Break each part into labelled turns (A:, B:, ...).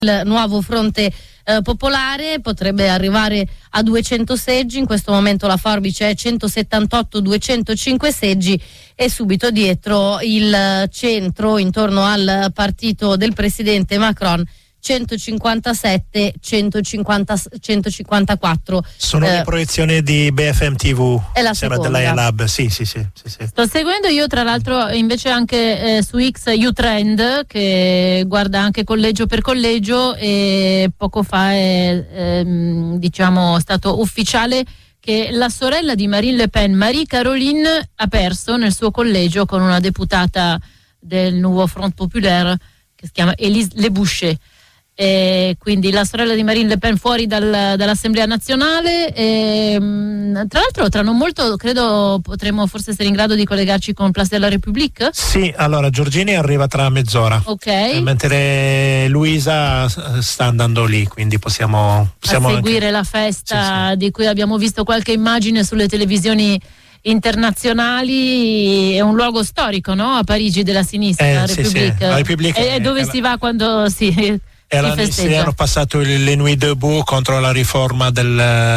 A: Il nuovo fronte popolare potrebbe arrivare a 200 seggi, in questo momento la forbice è 178-205 seggi e subito dietro il centro, intorno al partito del presidente Macron, 157-154.
B: Sono le proiezioni di BFM TV,
A: è la seconda
B: della Lab. Sì.
C: Sto seguendo io, tra l'altro, invece anche su X Utrend, che guarda anche collegio per collegio, e poco fa è stato ufficiale che la sorella di Marine Le Pen, Marie-Caroline, ha perso nel suo collegio con una deputata del Nouveau Front Populaire che si chiama Élise Le Boucher. E quindi la sorella di Marine Le Pen fuori dall'Assemblea nazionale. Tra l'altro tra non molto credo potremo forse essere in grado di collegarci con Place de la République.
B: Sì, allora Giorgini arriva tra mezz'ora, mentre Luisa sta andando lì, quindi possiamo
C: seguire
B: anche
C: la festa.
B: Sì.
C: Di cui abbiamo visto qualche immagine sulle televisioni internazionali. È un luogo storico, no? A Parigi, della sinistra, la République.
B: La République
C: è dove si va quando si
B: hanno passato le Nuit debout contro la riforma del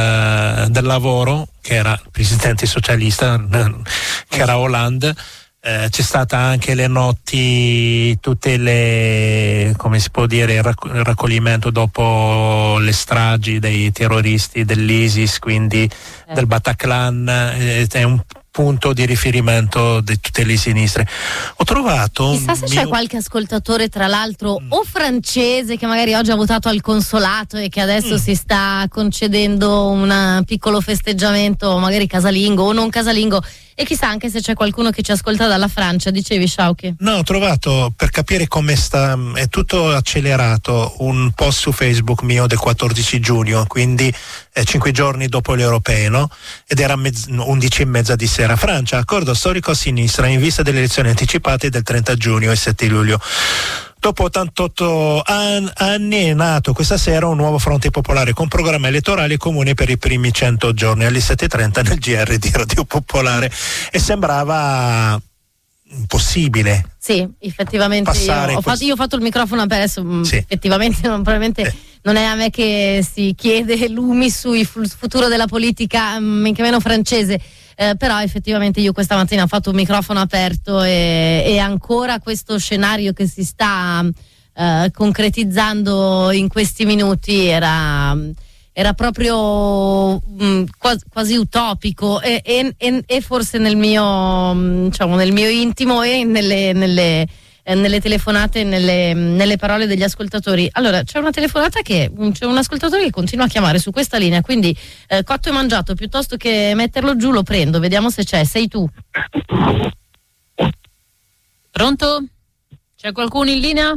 B: lavoro, che era il presidente socialista, che era Hollande. C'è stata anche le notti, tutte le, come si può dire, il raccoglimento dopo le stragi dei terroristi dell'ISIS, quindi del Bataclan. È un punto di riferimento di tutte le sinistre. Ho trovato
A: chissà se c'è qualche ascoltatore, tra l'altro o francese, che magari oggi ha votato al consolato e che adesso si sta concedendo un piccolo festeggiamento, magari casalingo o non casalingo, e chissà anche se c'è qualcuno che ci ascolta dalla Francia. Dicevi, Sciauchi?
B: No, ho trovato, per capire come sta, è tutto accelerato, un post su Facebook mio del 14 giugno, quindi 5 giorni dopo le europee, no? Ed era 11:30 di sera. Francia, accordo storico a sinistra in vista delle elezioni anticipate del 30 giugno e 7 luglio. Dopo 88 anni è nato questa sera un nuovo fronte popolare con programma elettorale comune per i primi 100 giorni alle 7:30 nel GR di Radio Popolare, e sembrava impossibile.
A: Sì, effettivamente io ho fatto il microfono aperto, effettivamente probabilmente non è a me che si chiede lumi sul futuro della politica, men che meno francese. Però effettivamente io questa mattina ho fatto un microfono aperto e ancora questo scenario che si sta concretizzando in questi minuti era proprio quasi utopico e forse nel mio intimo e nelle telefonate, nelle parole degli ascoltatori. Allora c'è un ascoltatore che continua a chiamare su questa linea, quindi cotto e mangiato, piuttosto che metterlo giù lo prendo, vediamo se c'è. Sei tu?
C: Pronto? C'è qualcuno in linea?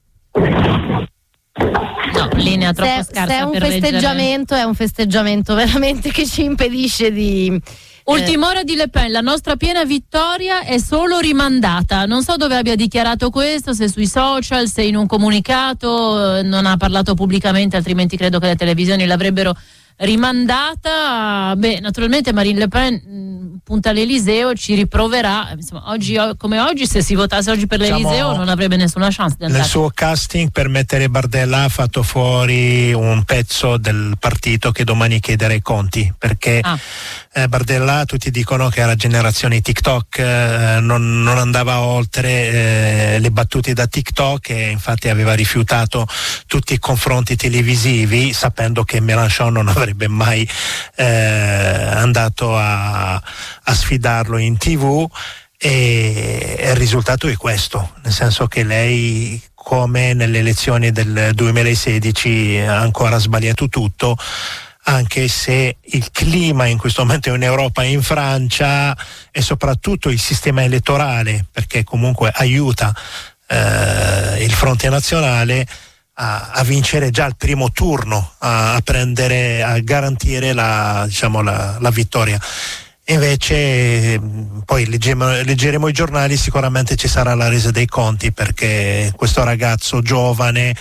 C: No, linea troppo scarsa.
A: Se è un festeggiamento veramente che ci impedisce di...
C: Ultima ora di Le Pen, la nostra piena vittoria è solo rimandata. Non so dove abbia dichiarato questo, se sui social, se in un comunicato, non ha parlato pubblicamente, altrimenti credo che le televisioni l'avrebbero rimandata. Beh, naturalmente Marine Le Pen punta all'Eliseo, ci riproverà. Insomma, oggi come oggi, se si votasse oggi per l'Eliseo non avrebbe nessuna chance di andare.
B: Nel suo casting per mettere Bardella ha fatto fuori un pezzo del partito che domani chiederà i conti, perché Bardella, tutti dicono che era generazione TikTok, non andava oltre le battute da TikTok, e infatti aveva rifiutato tutti i confronti televisivi, sapendo che Mélenchon non avrebbe mai andato a sfidarlo in TV, e il risultato è questo, nel senso che lei, come nelle elezioni del 2016, ha ancora sbagliato tutto, anche se il clima in questo momento in Europa e in Francia, e soprattutto il sistema elettorale, perché comunque aiuta il fronte nazionale a vincere già il primo turno, a garantire la vittoria. Invece poi leggeremo i giornali, sicuramente ci sarà la resa dei conti, perché questo ragazzo giovane,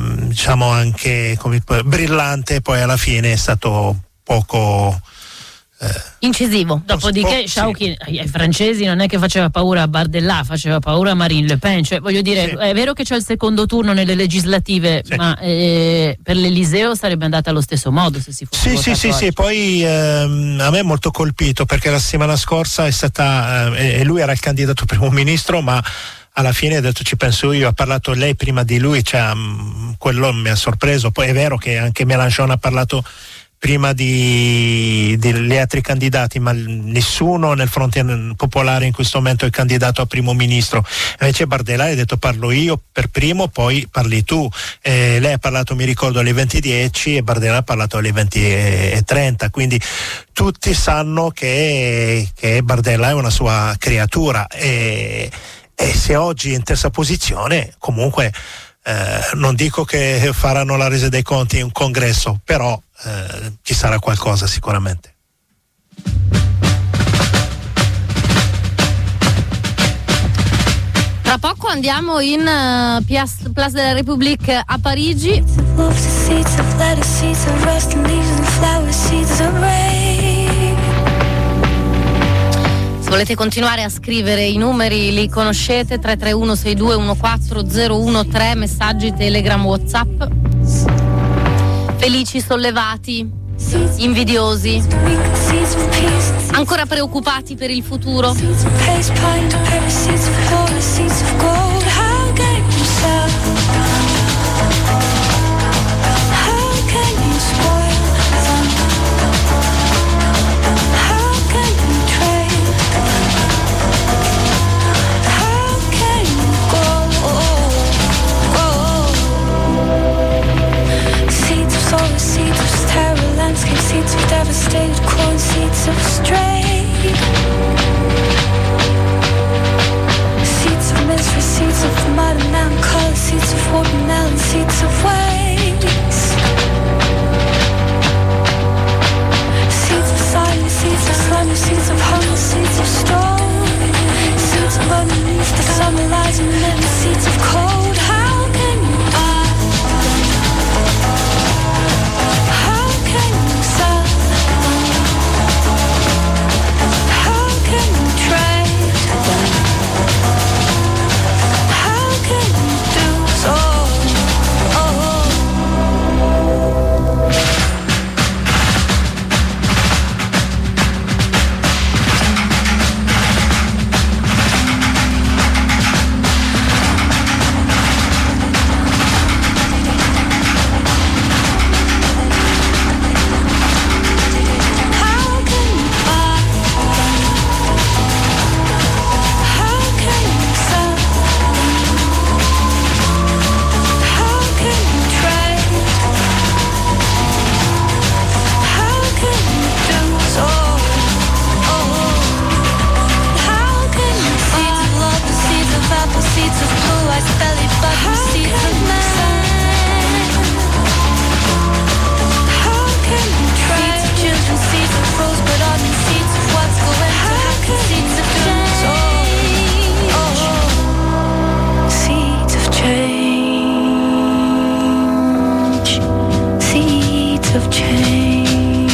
B: anche brillante, poi alla fine è stato poco
A: incisivo.
C: Dopodiché Sciauchi ai francesi non è che faceva paura a Bardella, faceva paura a Marine Le Pen, cioè voglio dire, è vero che c'è il secondo turno nelle legislative, ma per l'Eliseo sarebbe andata allo stesso modo se si fosse
B: sì, poi a me è molto colpito perché la settimana scorsa è stata e lui era il candidato primo ministro, ma alla fine ha detto ci penso io, ha parlato lei prima di lui, cioè, quello mi ha sorpreso. Poi è vero che anche Mélenchon ha parlato prima degli altri candidati, ma nessuno nel fronte popolare in questo momento è candidato a primo ministro. Invece Bardella ha detto parlo io per primo, poi parli tu. Lei ha parlato, mi ricordo, alle 20:10 e Bardella ha parlato alle 20:30, quindi tutti sanno che Bardella è una sua creatura e se oggi è in terza posizione, comunque non dico che faranno la resa dei conti in un congresso, però ci sarà qualcosa sicuramente.
A: Tra poco andiamo in Place de la République a Parigi. Se volete continuare a scrivere i numeri li conoscete, 331 6214 013, messaggi Telegram, WhatsApp. Felici, sollevati, invidiosi, ancora preoccupati per il futuro.
D: Seeds of devastated corn, seeds of stray, seeds of misery, seeds of mud and melancholy, seeds of watermelon, seeds of waste, seeds of silence, seeds of slumber, seeds of hunger, seeds of stone, seeds of underneath the summer lies and living, seeds of cold. How can you buy? How can you sell? How can you trade? How can you do so? Of change.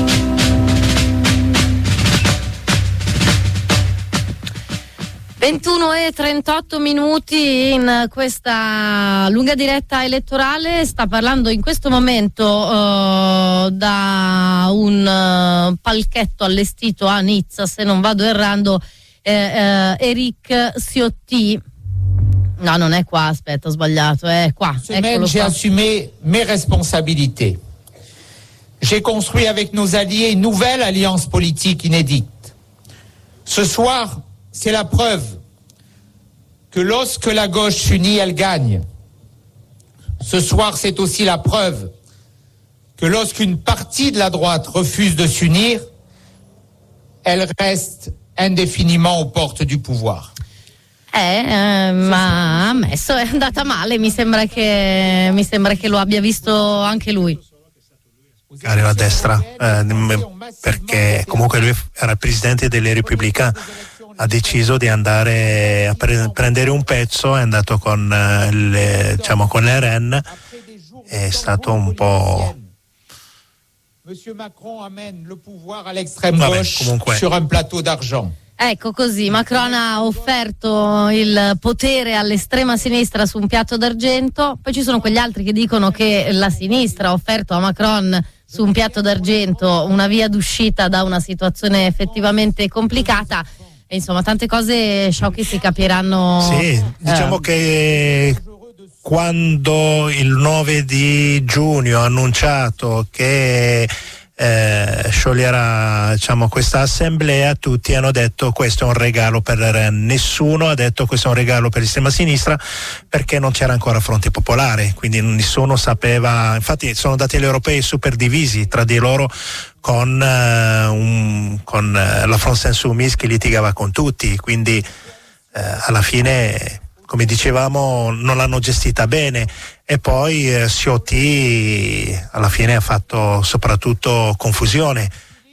A: E 38 minuti in questa lunga diretta elettorale. Sta parlando in questo momento da un palchetto allestito a Nizza, se non vado errando, Éric Ciotti. No, non è qua, aspetta, ho sbagliato, è qua.
E: Semaine, j'ai assumé mes responsabilités. J'ai construit avec nos alliés une nouvelle alliance politique inédite. Ce soir, c'est la preuve que lorsque la gauche s'unit, elle gagne. Ce soir, c'est aussi la preuve que lorsqu'une partie de la droite refuse de s'unir, elle reste indéfiniment aux portes du pouvoir.
A: Ma ammesso, è andata male, mi sembra che lo abbia visto anche lui.
B: A destra, perché comunque lui era il presidente delle Repubblicani, ha deciso di andare a prendere un pezzo, è andato con le RN, è stato un po'
E: Monsieur Macron amène le pouvoir à l'extrême
B: Vabbè,
E: gauche
B: comunque.
E: sur un plateau d'argent.
A: Ecco così, Macron ha offerto il potere all'estrema sinistra su un piatto d'argento, poi ci sono quegli altri che dicono che la sinistra ha offerto a Macron su un piatto d'argento una via d'uscita da una situazione effettivamente complicata. E insomma, tante cose, sciocchi, si capiranno.
B: Sì, diciamo che quando il 9 di giugno ha annunciato che scioglierà, diciamo, questa assemblea, tutti hanno detto questo è un regalo per le REN. Nessuno ha detto questo è un regalo per l'estrema sinistra, perché non c'era ancora Fronte Popolare, quindi nessuno sapeva. Infatti sono andati agli europei super divisi tra di loro, con la France Insoumise che litigava con tutti, quindi alla fine, come dicevamo, non l'hanno gestita bene. E poi Ciotti alla fine ha fatto soprattutto confusione.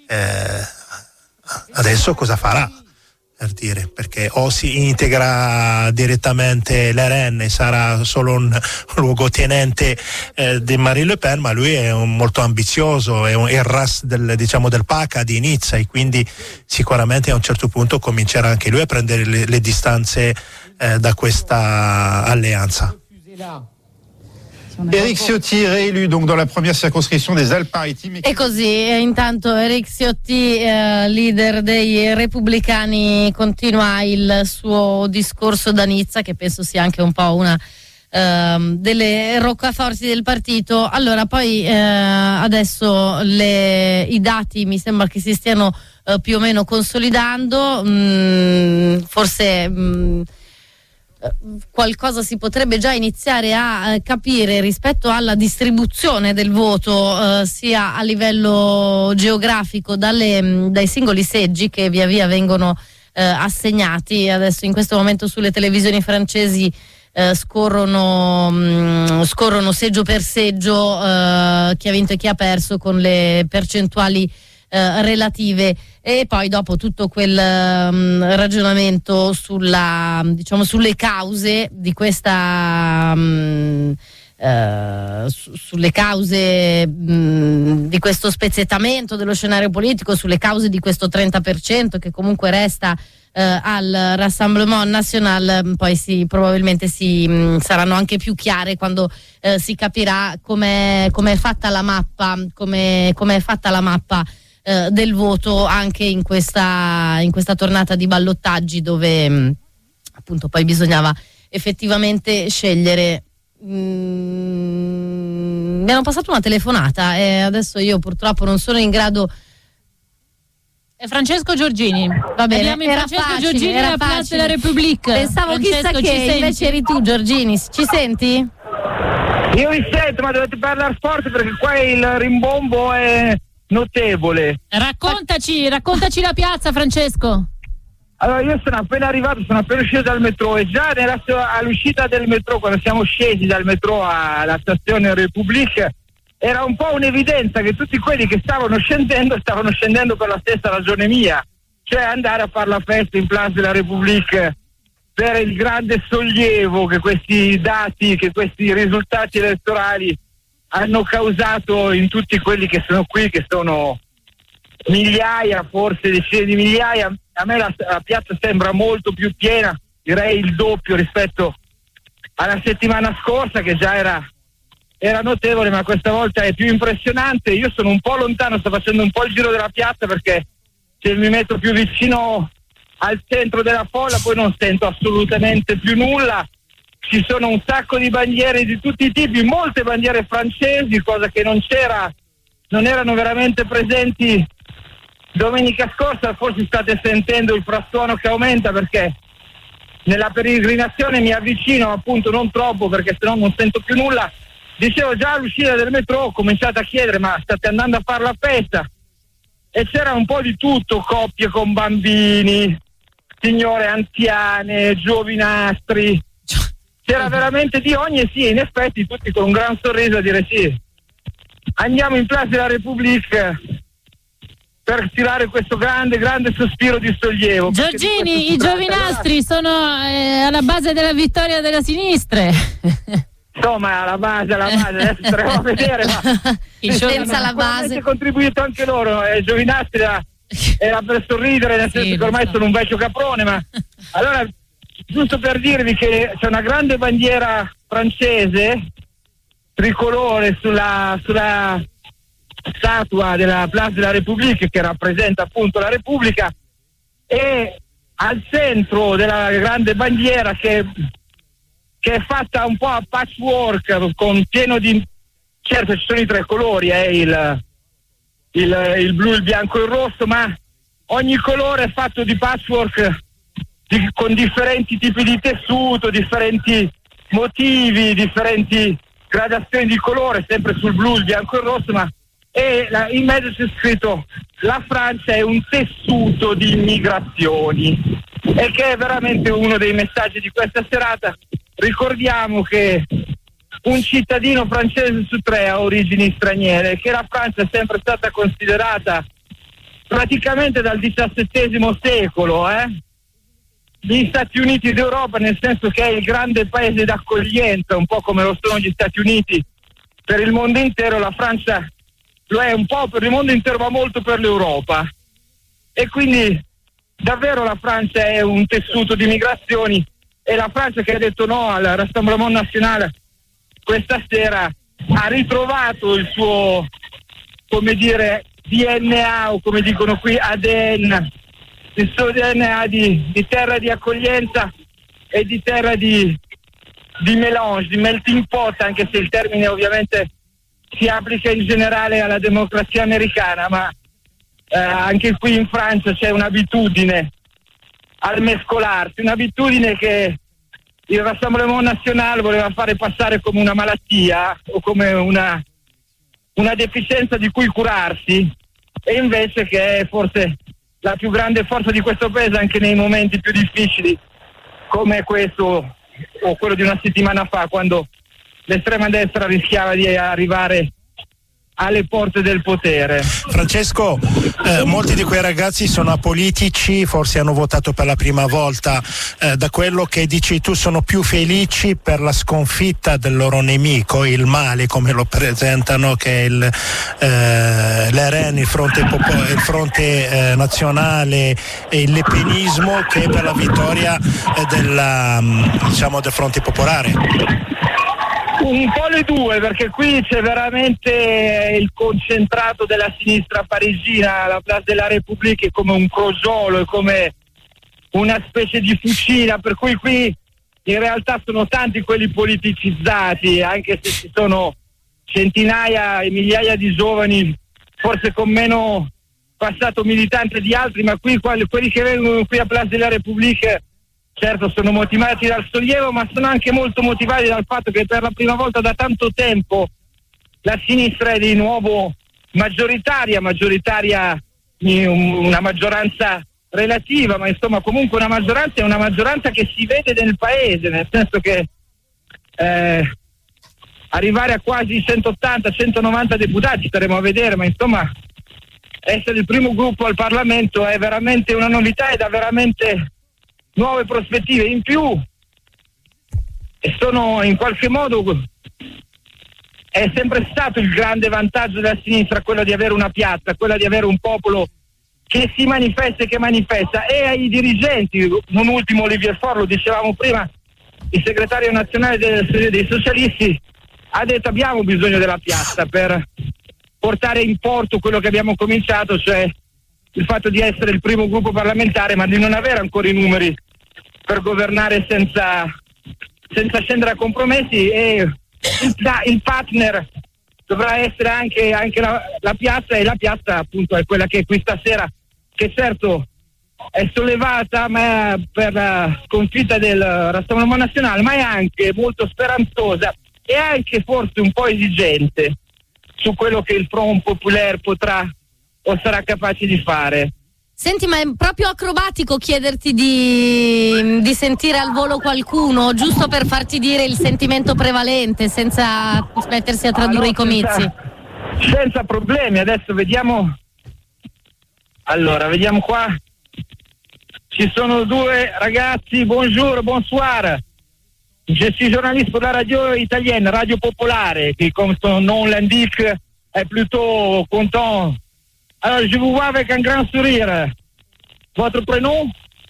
B: Adesso cosa farà? Per dire, perché o si integra direttamente l'RN e sarà solo un luogotenente di Marine Le Pen, ma lui è molto ambizioso, è il RAS del PACA di Nizza, e quindi sicuramente a un certo punto comincerà anche lui a prendere le distanze da questa alleanza.
F: Éric Ciotti réélu donc dans la première circonscription des Alpes-Maritimes.
A: E così, intanto Éric Ciotti, leader dei Repubblicani, continua il suo discorso da Nizza, che penso sia anche un po' una delle roccaforti del partito. Allora, poi adesso i dati mi sembra che si stiano più o meno consolidando, forse qualcosa si potrebbe già iniziare a capire rispetto alla distribuzione del voto, sia a livello geografico dai singoli seggi che via via vengono assegnati. Adesso in questo momento sulle televisioni francesi scorrono seggio per seggio chi ha vinto e chi ha perso, con le percentuali relative, e poi dopo tutto quel ragionamento sulle cause di questa sulle cause di questo spezzettamento dello scenario politico, sulle cause di questo 30% che comunque resta al Rassemblement National. Poi probabilmente saranno anche più chiare quando si capirà com'è fatta la mappa, com'è fatta la mappa del voto anche in questa tornata di ballottaggi, dove appunto poi bisognava effettivamente scegliere. Mi hanno passato una telefonata e adesso io purtroppo non sono in grado.
C: È Francesco Giorgini.
A: Va bene,
C: abbiamo Francesco
A: facile,
C: Giorgini alla Place della République.
A: Pensavo
C: Francesco,
A: chissà che invece eri tu, Giorgini. Ci senti?
G: Io vi sento, ma dovete parlare forte perché qua il rimbombo è notevole.
C: Raccontaci la piazza, Francesco.
G: Allora, io sono appena arrivato, sono appena uscito dal metro, e già all'uscita del metro, quando siamo scesi dal metro alla stazione République, era un po' un'evidenza che tutti quelli che stavano scendendo per la stessa ragione mia, cioè andare a fare la festa in Place de la République per il grande sollievo che questi dati, che questi risultati elettorali hanno causato in tutti quelli che sono qui, che sono migliaia, forse decine di migliaia. A me la piazza sembra molto più piena, direi il doppio rispetto alla settimana scorsa, che già era notevole, ma questa volta è più impressionante. Io sono un po' lontano, sto facendo un po' il giro della piazza, perché se mi metto più vicino al centro della folla poi non sento assolutamente più nulla. Ci sono un sacco di bandiere di tutti i tipi, molte bandiere francesi, cosa che non erano veramente presenti domenica scorsa. Forse state sentendo il frastuono che aumenta, perché nella peregrinazione mi avvicino, appunto non troppo perché sennò non sento più nulla. Dicevo, già all'uscita del metro ho cominciato a chiedere: ma state andando a fare la festa? E c'era un po' di tutto, coppie con bambini, signore anziane, giovinastri, c'era veramente di ogni, e sì, in effetti tutti con un gran sorriso a dire sì, andiamo in Place de la République per tirare questo grande sospiro di sollievo.
C: Giorgini, i giovinastri sono alla base della vittoria della sinistra.
G: insomma la base, adesso staremo a vedere, ma
A: senza la base
G: hanno contribuito anche loro, Giovinazzi era per sorridere, nel senso che ormai sono un vecchio caprone, ma allora giusto per dirvi che c'è una grande bandiera francese tricolore sulla statua della Place de la République, che rappresenta appunto la Repubblica, e al centro della grande bandiera che è fatta un po' a patchwork, con pieno di, certo ci sono i tre colori, il blu, il bianco e il rosso, ma ogni colore è fatto di patchwork con differenti tipi di tessuto, differenti motivi, differenti gradazioni di colore, sempre sul blu, il bianco e il rosso, ma in mezzo c'è scritto: la Francia è un tessuto di immigrazioni, e che è veramente uno dei messaggi di questa serata. Ricordiamo che un cittadino francese su 3 ha origini straniere, che la Francia è sempre stata considerata praticamente dal XVII secolo gli Stati Uniti d'Europa, nel senso che è il grande paese d'accoglienza, un po' come lo sono gli Stati Uniti per il mondo intero. La Francia lo è un po' per il mondo intero, ma molto per l'Europa, e quindi davvero la Francia è un tessuto di migrazioni, e la Francia, che ha detto no al Rassemblement National questa sera, ha ritrovato il suo, come dire, DNA, o come dicono qui ADN, il suo DNA di terra di accoglienza e di terra di mélange, di melting pot, anche se il termine ovviamente si applica in generale alla democrazia americana, ma anche qui in Francia c'è un'abitudine al mescolarsi, un'abitudine che il Rassemblement National voleva fare passare come una malattia o come una deficienza di cui curarsi, e invece che è forse la più grande forza di questo paese anche nei momenti più difficili come questo o quello di una settimana fa, quando l'estrema destra rischiava di arrivare alle porte del potere.
B: Francesco, molti di quei ragazzi sono apolitici, forse hanno votato per la prima volta. Da quello che dici tu, sono più felici per la sconfitta del loro nemico, il male come lo presentano, che è l'ERN, il fronte nazionale e il lepenismo, che è per la vittoria del fronte popolare.
G: Un po' le due, perché qui c'è veramente il concentrato della sinistra parigina. La Place de la République è come un crogiolo, è come una specie di fucina, per cui qui in realtà sono tanti quelli politicizzati, anche se ci sono centinaia e migliaia di giovani, forse con meno passato militante di altri, ma qui quelli che vengono qui a Place de la République certo sono motivati dal sollievo, ma sono anche molto motivati dal fatto che per la prima volta da tanto tempo la sinistra è di nuovo maggioritaria, una maggioranza relativa, ma insomma comunque una maggioranza che si vede nel paese, nel senso che arrivare a quasi 180-190 deputati staremo a vedere, ma insomma essere il primo gruppo al Parlamento è veramente una novità e dà veramente nuove prospettive in più, e sono in qualche modo, è sempre stato il grande vantaggio della sinistra quello di avere una piazza, quello di avere un popolo che si manifesta e che manifesta, e ai dirigenti, non ultimo Olivier Faure, lo dicevamo prima, il segretario nazionale dei socialisti ha detto: abbiamo bisogno della piazza per portare in porto quello che abbiamo cominciato, cioè il fatto di essere il primo gruppo parlamentare, ma di non avere ancora i numeri per governare senza scendere a compromessi, e il partner dovrà essere anche la piazza, e la piazza appunto è quella che è qui stasera, che certo è sollevata ma per la sconfitta del Rassemblement National, ma è anche molto speranzosa e anche forse un po' esigente su quello che il Front Populaire potrà o sarà capace di fare.
A: Senti, ma è proprio acrobatico chiederti di sentire al volo qualcuno, giusto per farti dire il sentimento prevalente, senza mettersi a tradurre i comizi?
G: Senza problemi, adesso vediamo. Allora, vediamo qua. Ci sono due ragazzi, bonjour, bonsoir. je suis journaliste pour la radio italienne, Radio Popolare, qui comme son nom l'indique est plutôt content. Alors je vous vois avec un grand sourire. Votre prénom?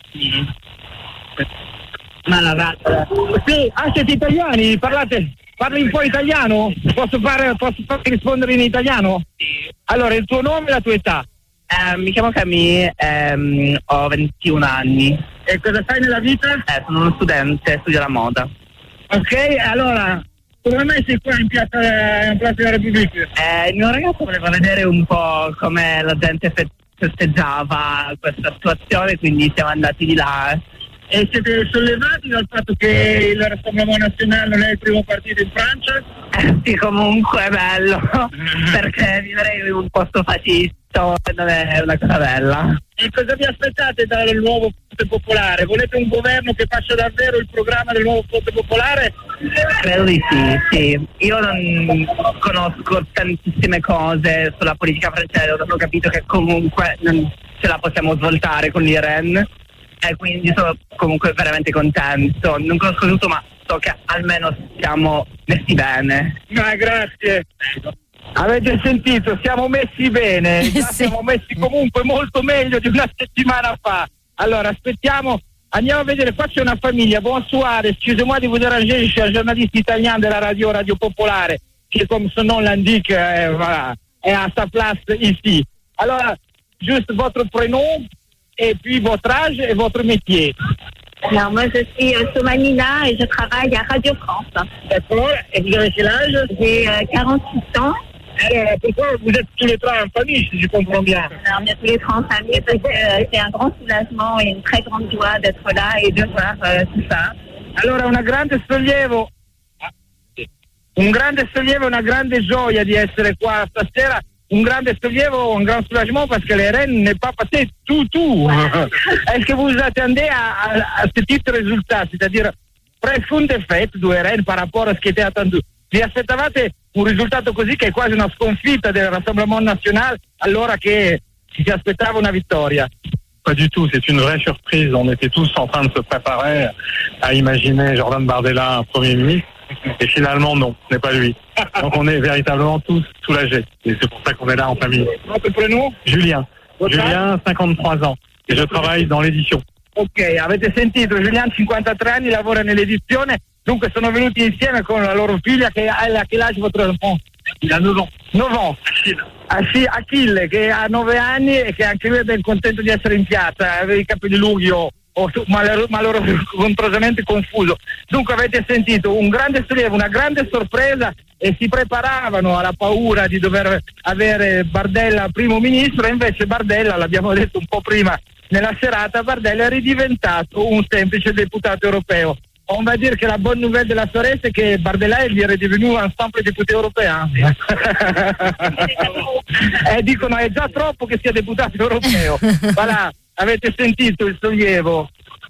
G: Sì, siete italiani, parli un po' italiano? Posso rispondere in italiano?
H: Sì.
G: Allora, il tuo nome e la tua età?
H: Mi chiamo Camille, ho 21 anni.
G: E cosa fai nella vita?
H: Sono uno studente, studio la moda.
G: Ok, allora, come mai sei qua in piazza della Repubblica?
H: Il mio ragazzo voleva vedere un po' come la gente festeggiava questa situazione, quindi siamo andati di là.
G: E siete sollevati dal fatto che il Rassemblement National non è il primo partito in Francia?
H: Sì, comunque è bello, perché vivere in un posto fascista non è una cosa bella.
G: E cosa vi aspettate dal nuovo Fronte Popolare? Volete un governo che faccia davvero il programma del nuovo Fronte Popolare?
H: Credo di sì. Io non conosco tantissime cose sulla politica francese, ho capito che comunque non ce la possiamo svoltare con l'Iran. E quindi sono comunque veramente contento. Non conosco tutto, ma so che almeno siamo messi bene.
G: Ma grazie. Avete sentito? Siamo messi bene. Già
A: Sì.
G: siamo messi comunque molto meglio di una settimana fa. Allora aspettiamo, andiamo a vedere. Qua c'è una famiglia. Bonsoir, excusez-moi de vous déranger, je suis un journaliste italien della Radio Popolare, qui comme son nom l'indique, voilà, est à sa place ici. Allora, juste votre prénom et puis votre âge et votre métier.
I: Alors moi je suis Somanina et je travaille à Radio France.
G: D'accord. Et vous avez quel âge?
I: J'ai 48 ans.
G: Pourquoi vous êtes tous les trois en famille, si je comprends bien?
I: Alors on est tous les trois en famille parce que c'est un grand soulagement et une très grande joie d'être là et de voir tout ça.
G: Allora un grande sollievo e una grande gioia di essere qua stasera. Un grande sollievo, un grand soulagement parce que les Rennes n'est pas passé tout. Est-ce que vous attendez à ce type de résultat? C'est-à-dire, presque une défaite du Rennes par rapport a ce qui était attendu. Vi aspettavate un risultato così, che è quasi una sconfitta del Rassemblement National, allora che si aspettava una vittoria?
J: Pas du tout, c'est une vraie surprise. On était tous en train de se préparer à imaginer Jordan Bardella un Premier ministre. Et finalement, non, ce n'est pas lui. Donc on est véritablement tous soulagés. Et c'est pour ça qu'on est là en famille.
G: Votre prénom?
J: Julien, 53 ans. Et je travaille dans l'édition.
G: Ok, avete sentito, Julian 53 anni, lavora nell'edizione, dunque sono venuti insieme con la loro figlia che ha che l'âge votre enfant?
J: Il a 9 ans.
G: 9 ans. Achille che ha 9 anni e che anche lui è ben contento di essere in piazza, aveva i capelli lunghi malorosamente confuso. Dunque avete sentito un grande sollievo, una grande sorpresa, e si preparavano alla paura di dover avere Bardella primo ministro, e invece Bardella, l'abbiamo detto un po' prima nella serata, Bardella è ridiventato un semplice deputato europeo. On va dire che la bonne nouvelle della soirée c'est che Bardella è redevenu un simple député europeo. Dicono è già troppo che sia deputato europeo. Voilà, avete sentito il sollievo.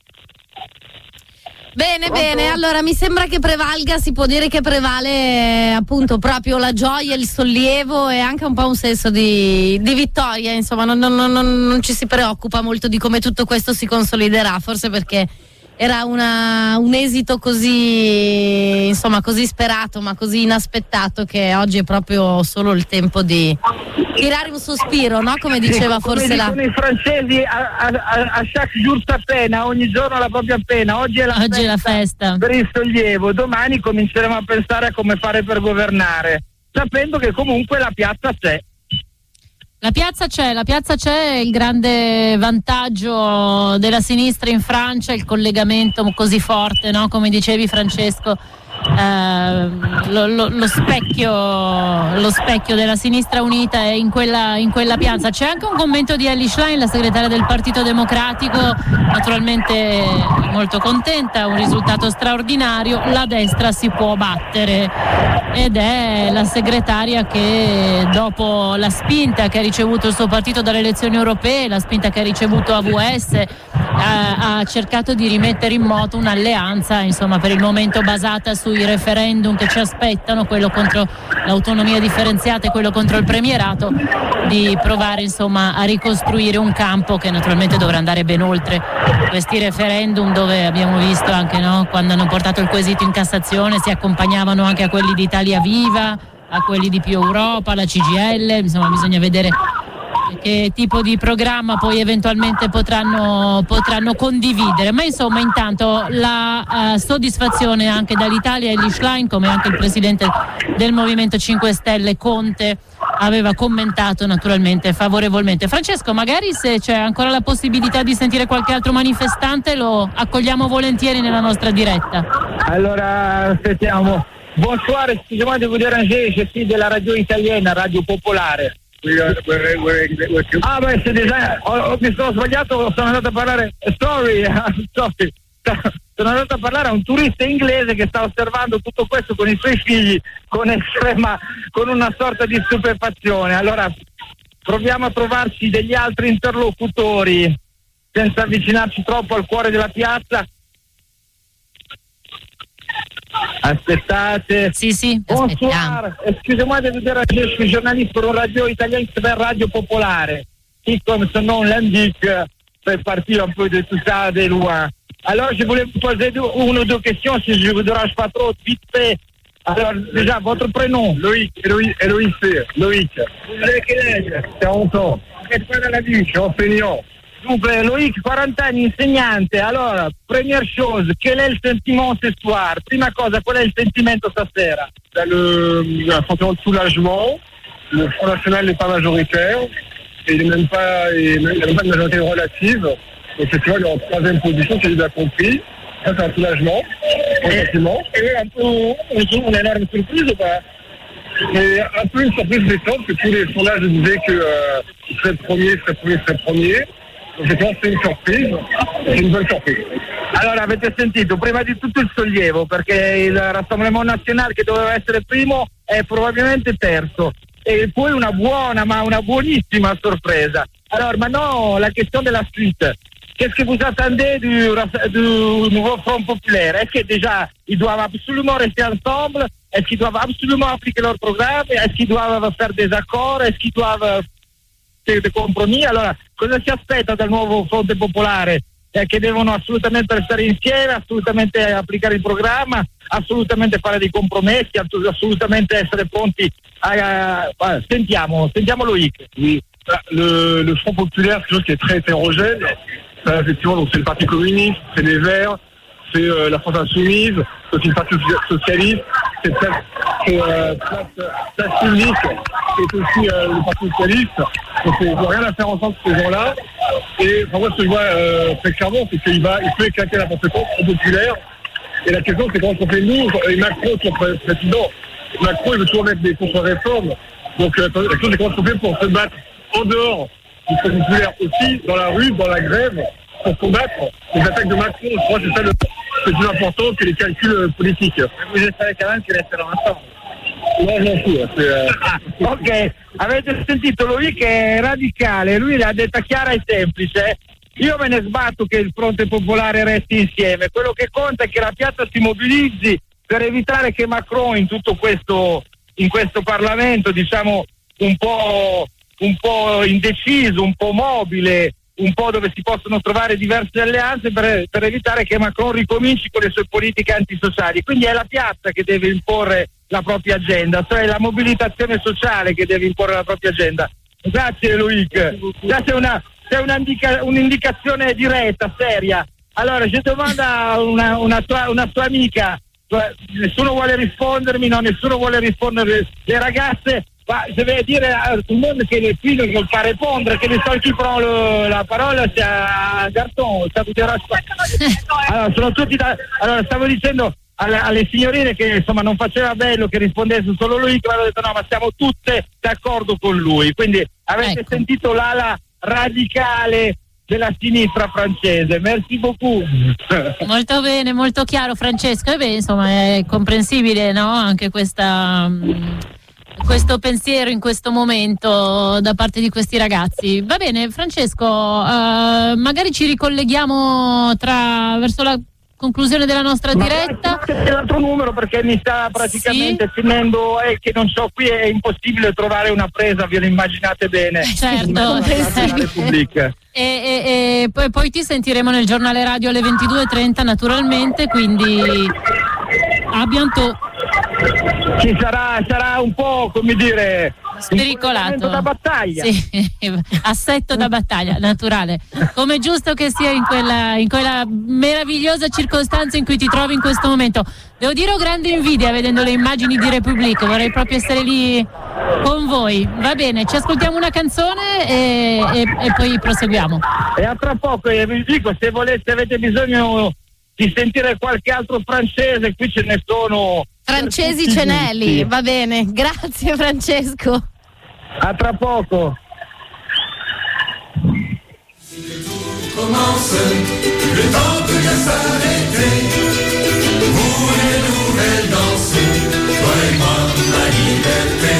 A: Bene, allora mi sembra che prevalga, si può dire che prevale appunto proprio la gioia, il sollievo e anche un po' un senso di vittoria, insomma non ci si preoccupa molto di come tutto questo si consoliderà, forse perché era un esito così, insomma, così sperato ma così inaspettato che oggi è proprio solo il tempo di tirare un sospiro, no? Come diceva forse
G: come dicono i francesi, a chaque jour sa pena, ogni giorno la propria pena. Oggi è la festa per il sollievo, domani cominceremo a pensare a come fare per governare, sapendo che comunque la piazza c'è.
C: La piazza c'è, il grande vantaggio della sinistra in Francia, il collegamento così forte, no? Come dicevi Francesco, lo specchio della sinistra unita è in quella piazza. C'è anche un commento di Elly Schlein, la segretaria del Partito Democratico, naturalmente molto contenta, un risultato straordinario, la destra si può battere, ed è la segretaria che dopo la spinta che ha ricevuto il suo partito dalle elezioni europee, la spinta che ha ricevuto AVS, ha cercato di rimettere in moto un'alleanza, insomma, per il momento basata sui sui referendum che ci aspettano, quello contro l'autonomia differenziata e quello contro il premierato, di provare insomma a ricostruire un campo che naturalmente dovrà andare ben oltre questi referendum, dove abbiamo visto anche, no, quando hanno portato il quesito in Cassazione si accompagnavano anche a quelli di Italia Viva, a quelli di Più Europa, la CGIL, insomma bisogna vedere che tipo di programma poi eventualmente potranno condividere, ma insomma intanto la soddisfazione anche dall'Italia. Elly Schlein, come anche il presidente del Movimento 5 Stelle Conte, aveva commentato naturalmente favorevolmente. Francesco, magari se c'è ancora la possibilità di sentire qualche altro manifestante lo accogliamo volentieri nella nostra diretta.
G: Allora aspettiamo. Bonsoir, excusez-moi de vous déranger, je suis de la radio italiana, Radio Popolare. Ah beh, se mi sono sbagliato, sono andato a parlare, sorry, sono andato a parlare a un turista inglese che sta osservando tutto questo con i suoi figli con una sorta di stupefazione. Allora proviamo a trovarci degli altri interlocutori senza avvicinarci troppo al cuore della piazza. Aspettate.
C: Sì,
G: Bonsoir, excusez-moi de vous déranger, je suis journaliste pour une radio italienne qui s'appelle Radio Popolare, qui, comme son nom l'indique, fait partie un peu de tout ça, de loin. Alors, je voulais vous poser une ou deux questions, si je ne vous dérange pas trop, vite fait. Alors, déjà, votre prénom? Loïc. Loïc. Vous avez quel âge? 40 ans. Vous faites quoi dans la vie? Je suis enseignant. Donc, Loïc, 40 anni, insegnante. Allora, première chose, quel est le sentiment ce soir? Prima cosa, qual è il sentimento stasera? Il y a un sentiment de soulagement. Le Front National n'est pas majoritaire. Et il n'a même pas de majorité relative. Donc, effectivement, il est en troisième position, si j'ai bien compris. Ça, c'est un soulagement. Effectivement. Et un peu une énorme surprise ou pas? C'est un peu une surprise décente, que tous les sondages disaient qu'il serait premier. Donc, c'est une surprise, c'est une bonne surprise. Allora, avete sentito, prima di tutto il sollievo, perché il Rassemblement National, che doveva essere primo, è probabilmente terzo. E poi una buonissima sorpresa. Alors, maintenant, la question de la suite. Qu'est-ce que vous attendez du nouveau Front Populaire? Est-ce que déjà, ils doivent absolument rester ensemble? Est-ce qu'ils doivent absolument appliquer leur programme? Est-ce qu'ils doivent faire des accords? Est-ce qu'ils doivent dei compromis? Allora, cosa si aspetta dal nuovo Fronte Popolare? Che devono assolutamente restare insieme, assolutamente applicare il programma, assolutamente fare dei compromessi, assolutamente essere pronti a... Sentiamo Loïc. Oui. Le Front Populaire, c'est quelque chose qui est très hétérogène. Effectivement, donc c'est le Parti communiste, c'est les Verts, c'est la France Insoumise, c'est aussi le Parti socialiste, c'est Place Publique, c'est aussi le Parti socialiste. Donc il n'y a rien à faire ensemble ces gens-là. Et moi, ce que je vois très clairement, c'est qu'il peut éclater la conséquence populaire. Et la question, c'est comment on fait nous, et Macron, qui est président. Macron, il veut toujours mettre des contre-réformes. Donc la question, c'est comment on fait pour se battre en dehors du Front populaire aussi, dans la rue, dans la grève, pour combattre les attaques de Macron. Je crois que c'est ça le plus important que les calculs politiques. Vous espérez quand même qu'ils resteront ensemble. Ok, avete sentito lui che è radicale, lui l'ha detta chiara e semplice. Io me ne sbatto che il Fronte Popolare resti insieme, quello che conta è che la piazza si mobilizzi per evitare che Macron in tutto questo Parlamento, diciamo un po' indeciso, un po' mobile, un po' dove si possono trovare diverse alleanze per evitare che Macron ricominci con le sue politiche antisociali. Quindi è la piazza che deve imporre la propria agenda, cioè la mobilitazione sociale che deve imporre la propria agenda. Grazie Loïc. Già c'è un'indicazione diretta, seria. Allora, je demande a una tua amica, nessuno vuole rispondermi, no, nessuno vuole rispondere, le ragazze. Ma je vais dire à tout le monde que les filles ne veulent pas répondre, que les seuls qui prend la parola c'est un garçon, ça vous dérange pas? Allora, stavo dicendo alle signorine che insomma non faceva bello che rispondesse solo lui, che avevano detto no, ma siamo tutte d'accordo con lui. Quindi avete sentito l'ala radicale della sinistra francese. Merci beaucoup.
C: Molto bene, molto chiaro Francesco. E beh, insomma è comprensibile, no? Anche questo pensiero in questo momento da parte di questi ragazzi. Va bene Francesco, magari ci ricolleghiamo verso la conclusione della nostra diretta.
G: L'altro numero perché mi sta praticamente finendo, che non so, qui è impossibile trovare una presa, ve lo immaginate bene.
C: Certo, e poi ti sentiremo nel giornale radio alle 22:30 naturalmente, quindi a bientôt.
G: Ci sarà un po', come dire,
C: spericolato
G: da battaglia.
C: Sì, assetto da battaglia, naturale, come giusto che sia in quella meravigliosa circostanza in cui ti trovi in questo momento. Devo dire, ho grande invidia vedendo le immagini di République, vorrei proprio essere lì con voi. Va bene, ci ascoltiamo una canzone e poi proseguiamo.
G: E a tra poco, vi dico, se avete bisogno di sentire qualche altro francese, qui ce ne sono.
A: Francesi Cenelli, va bene, grazie Francesco.
G: A tra poco.
K: Commence, le temps peut bien s'arrêter. Pour une nouvelle danse, toi et moi, la liberté.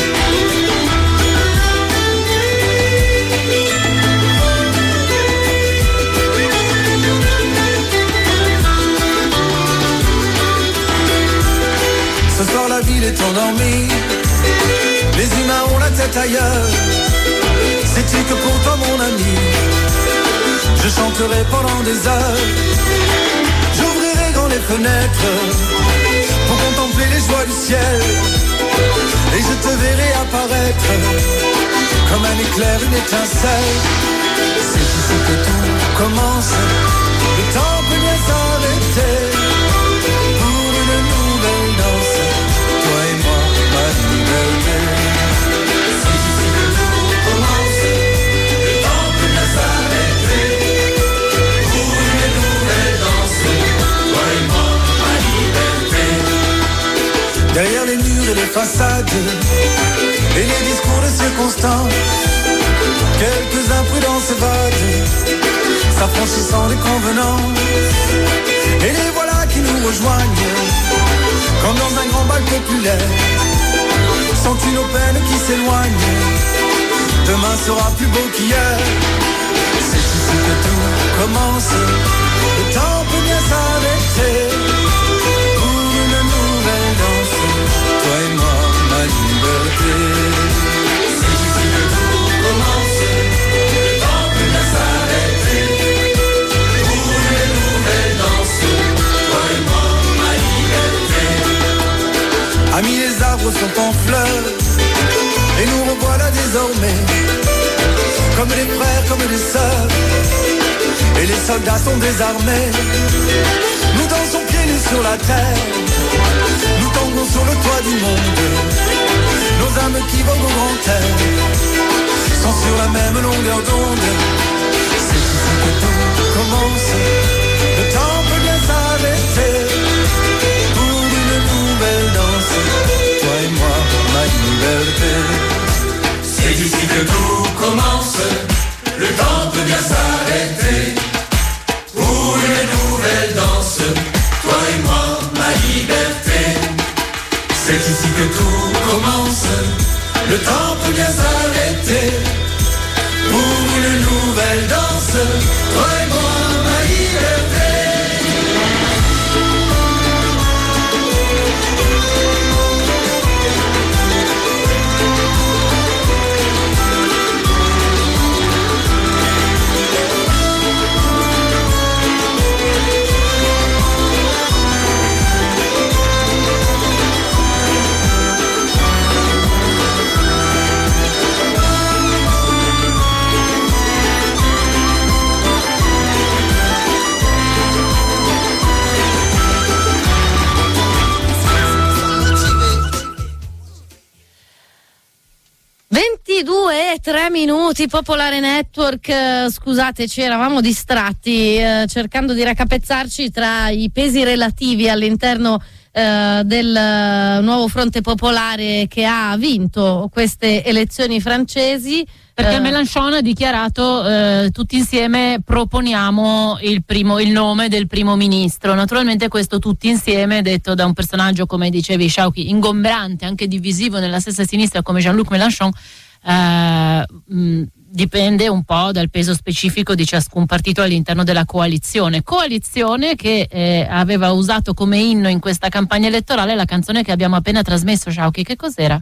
L: Ce soir la ville est endormie, les humains ont la tête ailleurs. C'est-il que pour toi mon ami, je chanterai pendant des heures. J'ouvrirai grand les fenêtres pour contempler les joies du ciel. Et je te verrai apparaître comme un éclair, une étincelle. C'est ici que tout commence, le temps peut bien s'arrêter. Pour une nouvelle danse, toi et moi, ma liberté.
K: C'est ici que tout commence, le temps peut bien s'arrêter. Pour une nouvelle danse, toi et moi, ma liberté.
L: Derrière les murs et les façades et les discours de circonstance, quelques imprudences vagues s'affranchissant des convenances. Et les voilà qui nous rejoignent comme dans un grand bal populaire. Sens-tu nos peines qui s'éloignent? Demain sera plus beau qu'hier. C'est ici que tout commence, le temps peut bien s'arrêter. Pour une nouvelle danse, toi et moi, ma liberté.
K: C'est ici que tout commence, le temps peut bien s'arrêter. Pour une nouvelle danse, toi et moi, ma liberté.
L: Amis, les arbres sont en fleurs et nous revoilà désormais comme des frères, comme des sœurs. Et les soldats sont désarmés. Nous dansons pieds nus sur la terre. Nous tombons sur le toit du monde. Nos âmes qui voguent au grand air sont sur la même longueur d'onde. C'est ici que tout commence, le temps peut bien s'arrêter. Pour une nouvelle danse, toi et moi, ma liberté.
K: C'est ici que tout commence, le temps peut bien s'arrêter. Pour une nouvelle danse, toi et moi, ma liberté. C'est ici que tout commence, le temps peut bien s'arrêter. Pour une nouvelle danse, toi et moi, ma liberté.
A: e 3 minuti, Popolare Network. Scusateci, eravamo distratti cercando di raccapezzarci tra i pesi relativi all'interno del nuovo Fronte Popolare che ha vinto queste elezioni francesi.
C: Perché Mélenchon ha dichiarato tutti insieme proponiamo il nome del primo ministro. Naturalmente questo tutti insieme detto da un personaggio, come dicevi Sciauchi, ingombrante, anche divisivo nella stessa sinistra come Jean-Luc Mélenchon, dipende un po' dal peso specifico di ciascun partito all'interno della coalizione che aveva usato come inno in questa campagna elettorale la canzone che abbiamo appena trasmesso. Sciauchi, che cos'era?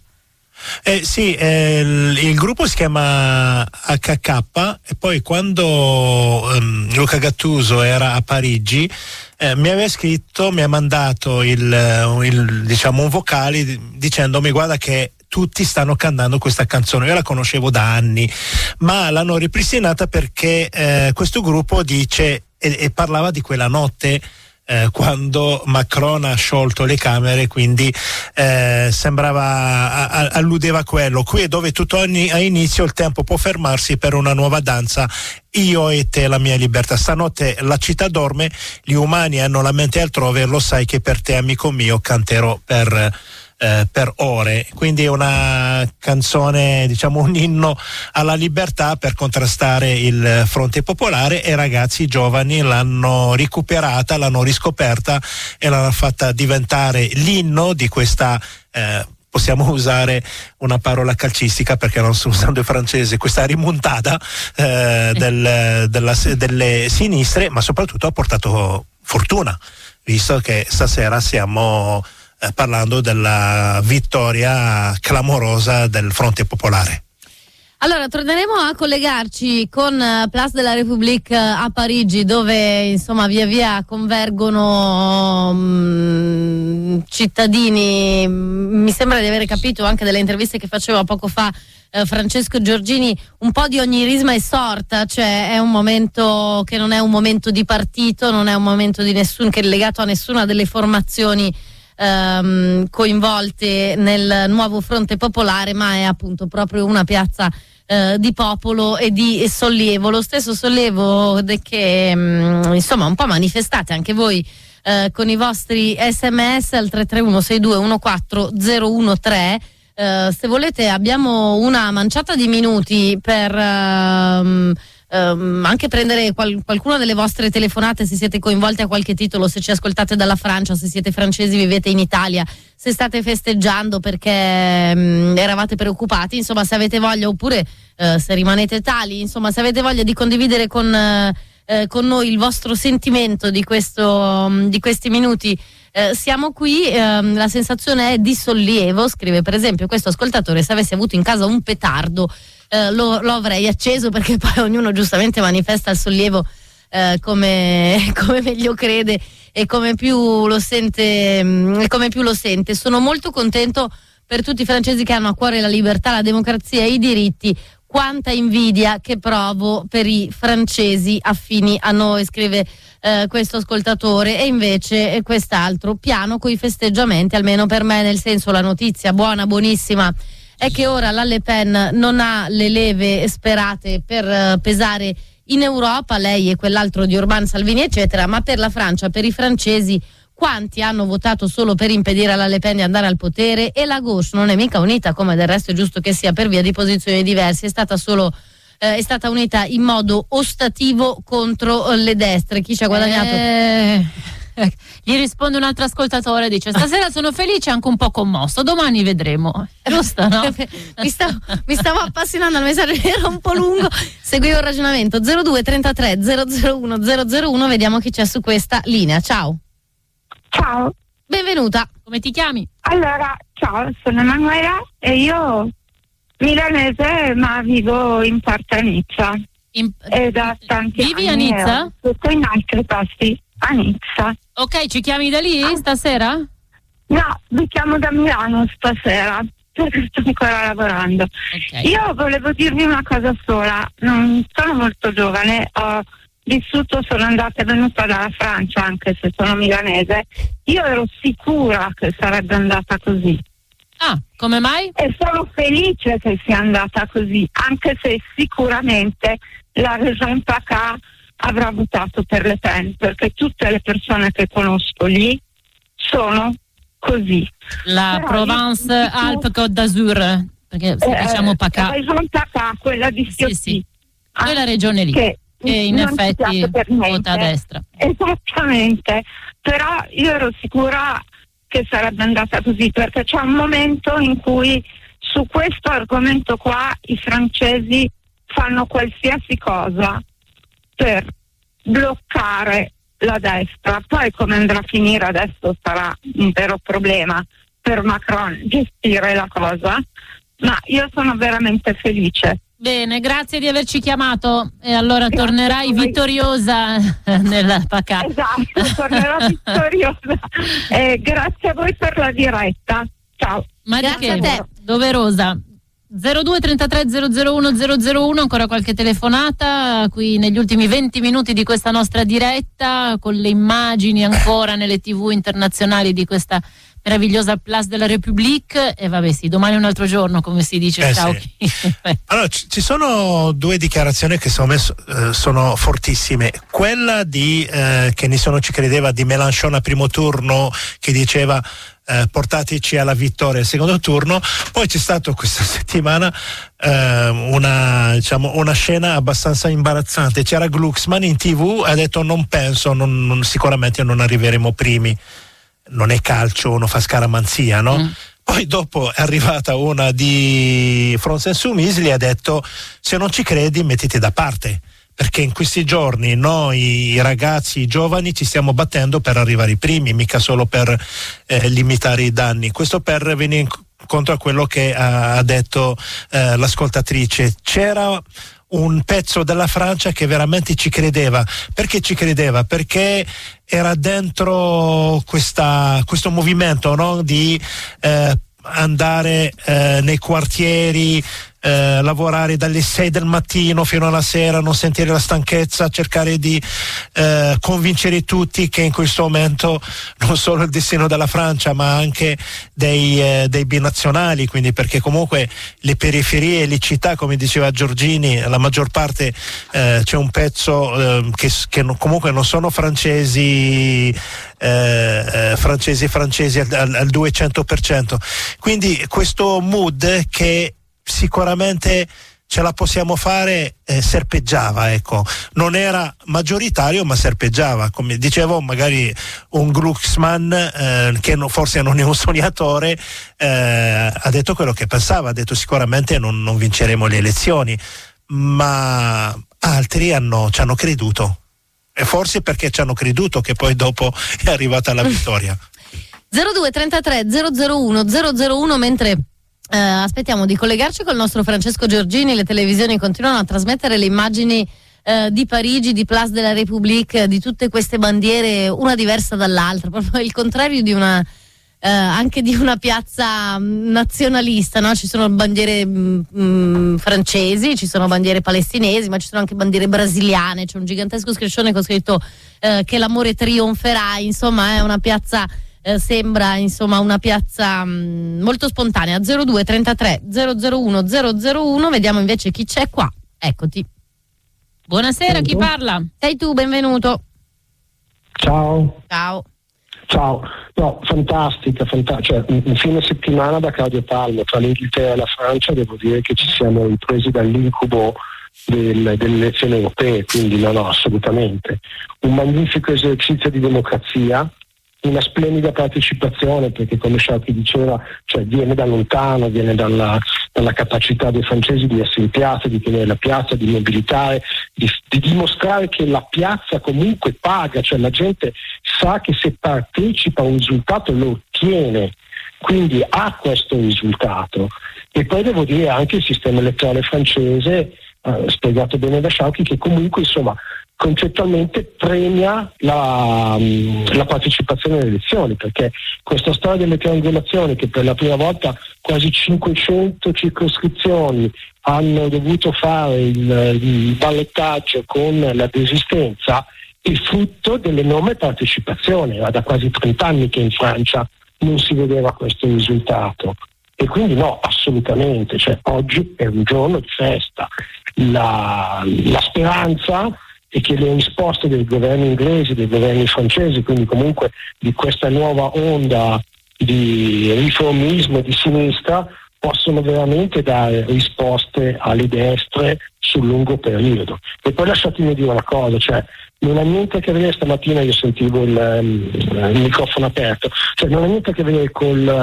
B: Il gruppo si chiama HK e poi quando Luca Gattuso era a Parigi mi aveva scritto, mi ha mandato diciamo un vocale dicendomi: guarda che tutti stanno cantando questa canzone. Io la conoscevo da anni, ma l'hanno ripristinata perché questo gruppo dice e parlava di quella notte quando Macron ha sciolto le Camere, quindi sembrava alludeva a quello. Qui è dove tutto ha inizio, il tempo può fermarsi per una nuova danza, io e te, la mia libertà. Stanotte la città dorme, gli umani hanno la mente altrove, lo sai che per te, amico mio, canterò per ore. Quindi è una canzone, diciamo un inno alla libertà per contrastare il Fronte Popolare, e ragazzi giovani l'hanno recuperata, l'hanno riscoperta e l'hanno fatta diventare l'inno di questa possiamo usare una parola calcistica perché non sto usando il francese, questa rimontada delle sinistre, ma soprattutto ha portato fortuna, visto che stasera stiamo parlando della vittoria clamorosa del Fronte Popolare.
A: Allora, torneremo a collegarci con Place de la République a Parigi, dove insomma via via convergono cittadini. Mi sembra di avere capito anche dalle interviste che faceva poco fa Francesco Giorgini, un po' di ogni risma e sorta, cioè è un momento che non è un momento di partito, non è un momento di nessun che è legato a nessuna delle formazioni coinvolte nel nuovo Fronte Popolare, ma è appunto proprio una piazza di popolo e di sollievo, lo stesso sollievo che insomma un po' manifestate anche voi con i vostri SMS al 331 6214 013. Se volete abbiamo una manciata di minuti per anche prendere qualcuna delle vostre telefonate, se siete coinvolti a qualche titolo, se ci ascoltate dalla Francia, se siete francesi, vivete in Italia, se state festeggiando perché eravate preoccupati, insomma, se avete voglia, oppure se rimanete tali, insomma, se avete voglia di condividere con noi il vostro sentimento di questi minuti, siamo qui. La sensazione è di sollievo, scrive per esempio questo ascoltatore: se avessi avuto in casa un petardo lo avrei acceso, perché poi ognuno giustamente manifesta il sollievo come meglio crede e come più lo sente. Sono molto contento per tutti i francesi che hanno a cuore la libertà, la democrazia e i diritti. Quanta invidia che provo per i francesi affini a noi, scrive questo ascoltatore. E invece quest'altro: piano coi festeggiamenti, almeno per me, nel senso, la notizia buonissima è che ora la Le Pen non ha le leve sperate per pesare in Europa, lei e quell'altro di Orban, Salvini eccetera, ma per la Francia, per i francesi, quanti hanno votato solo per impedire alla Le Pen di andare al potere? E la gauche non è mica unita, come del resto è giusto che sia, per via di posizioni diverse, è stata unita in modo ostativo contro le destre. Chi ci ha guadagnato?
C: Gli risponde un altro ascoltatore, dice: stasera sono felice e anche un po' commosso, domani vedremo. Giusto, no?
A: mi stavo appassionando al messaggio, era un po' lungo, seguivo il ragionamento. 02 33 001 001, vediamo chi c'è su questa linea. Ciao. Benvenuta, come ti chiami?
M: Allora, ciao, sono Emanuela e io milanese, ma vivo in parte a Nizza. E da tanti
C: Vivi
M: anni
C: a Nizza?
M: Tutto in altri posti a Nizza.
C: Ok, ci chiami da lì stasera?
M: No, vi chiamo da Milano stasera, perché sto ancora lavorando.
C: Okay.
M: Io volevo dirvi una cosa sola, non sono molto giovane, ho vissuto, sono andata e venuta dalla Francia, anche se sono milanese. Io ero sicura che sarebbe andata così.
C: Ah, come mai?
M: E sono felice che sia andata così, anche se sicuramente la Région PACA avrà votato per Le Pen, perché tutte le persone che conosco lì sono così.
C: La
M: però
C: Provence-Alpes-Côte d'Azur, perché se diciamo PACA.
M: La Région PACA, quella di Ciotti.
C: Sì. Quella regione lì.
M: Che
C: in effetti vota a destra.
M: Esattamente, però io ero sicura che sarebbe andata così, perché c'è un momento in cui su questo argomento qua i francesi fanno qualsiasi cosa per bloccare la destra. Poi come andrà a finire adesso sarà un vero problema per Macron gestire la cosa, ma io sono veramente felice.
C: Bene, grazie di averci chiamato e allora tornerai vittoriosa nella PACA.
M: Esatto, tornerò vittoriosa. Grazie a voi per la diretta. Ciao.
C: Ma
A: Grazie a te.
C: Doverosa. 02 33 001 001, ancora qualche telefonata qui negli ultimi 20 minuti di questa nostra diretta, con le immagini ancora nelle TV internazionali di questa meravigliosa Place de la République. E vabbè, sì, domani è un altro giorno, come si dice. Ciao.
B: Sì. Allora, ci sono due dichiarazioni che sono fortissime. Quella di che nessuno ci credeva, di Mélenchon a primo turno, che diceva portateci alla vittoria al secondo turno. Poi c'è stato questa settimana una scena abbastanza imbarazzante. C'era Glucksmann in TV, ha detto non penso, sicuramente non arriveremo primi, non è calcio, uno fa scaramanzia, no? Poi dopo è arrivata una di France Insoumise, gli ha detto se non ci credi mettiti da parte, perché in questi giorni noi i ragazzi, i giovani ci stiamo battendo per arrivare i primi, mica solo per limitare i danni. Questo per venire incontro a quello che ha detto l'ascoltatrice. C'era un pezzo della Francia che veramente ci credeva. Perché ci credeva? Perché era dentro questo movimento, no? Di andare nei quartieri, lavorare dalle 6 del mattino fino alla sera, non sentire la stanchezza, cercare di convincere tutti che in questo momento non solo il destino della Francia ma anche dei binazionali, quindi perché comunque le periferie, come diceva Giorgini, la maggior parte c'è un pezzo che comunque non sono francesi al 200%, quindi questo mood che sicuramente ce la possiamo fare, serpeggiava, ecco, non era maggioritario ma serpeggiava, come dicevo, magari un Glucksmann che forse non è un sognatore, ha detto quello che pensava, ha detto sicuramente non vinceremo le elezioni, ma altri ci hanno creduto, e forse perché ci hanno creduto che poi dopo è arrivata la vittoria.
A: 02 33 001 001, mentre aspettiamo di collegarci col nostro Francesco Giorgini, le televisioni continuano a trasmettere le immagini di Parigi, di Place de la République, di tutte queste bandiere, una diversa dall'altra, proprio il contrario di anche di una piazza nazionalista, no? Ci sono bandiere francesi, ci sono bandiere palestinesi, ma ci sono anche bandiere brasiliane, c'è un gigantesco scriccione con scritto che l'amore trionferà, insomma è una piazza, sembra insomma una piazza molto spontanea. 02 33 001 001, vediamo invece chi c'è qua. Eccoti. Buonasera, chi parla? Sei tu, benvenuto.
N: Ciao.
A: Ciao.
N: No, fantastica, cioè un fine settimana da Claudio Palma tra l'Inghilterra e la Francia, devo dire che ci siamo ripresi dall'incubo delle elezioni europee, quindi no, assolutamente. Un magnifico esercizio di democrazia, una splendida partecipazione, perché come Sciacchi diceva, cioè viene da lontano, viene dalla capacità dei francesi di essere in piazza, di tenere la piazza, di mobilitare, di dimostrare che la piazza comunque paga, cioè la gente sa che se partecipa a un risultato lo ottiene, quindi ha questo risultato. E poi devo dire anche il sistema elettorale francese, spiegato bene da Sciacchi, che comunque insomma concettualmente premia la partecipazione alle elezioni, perché questa storia delle triangolazioni, che per la prima volta quasi 500 circoscrizioni hanno dovuto fare il ballottaggio con la desistenza, è frutto dell'enorme partecipazione. Era da quasi 30 anni che in Francia non si vedeva questo risultato. E quindi no, assolutamente, cioè oggi è un giorno di festa. La speranza è che le risposte dei governi inglesi, dei governi francesi, quindi comunque di questa nuova onda di riformismo di sinistra, possono veramente dare risposte alle destre sul lungo periodo. E poi lasciatemi dire una cosa, cioè non ha niente a che vedere, stamattina io sentivo il microfono aperto, cioè non ha niente a che vedere col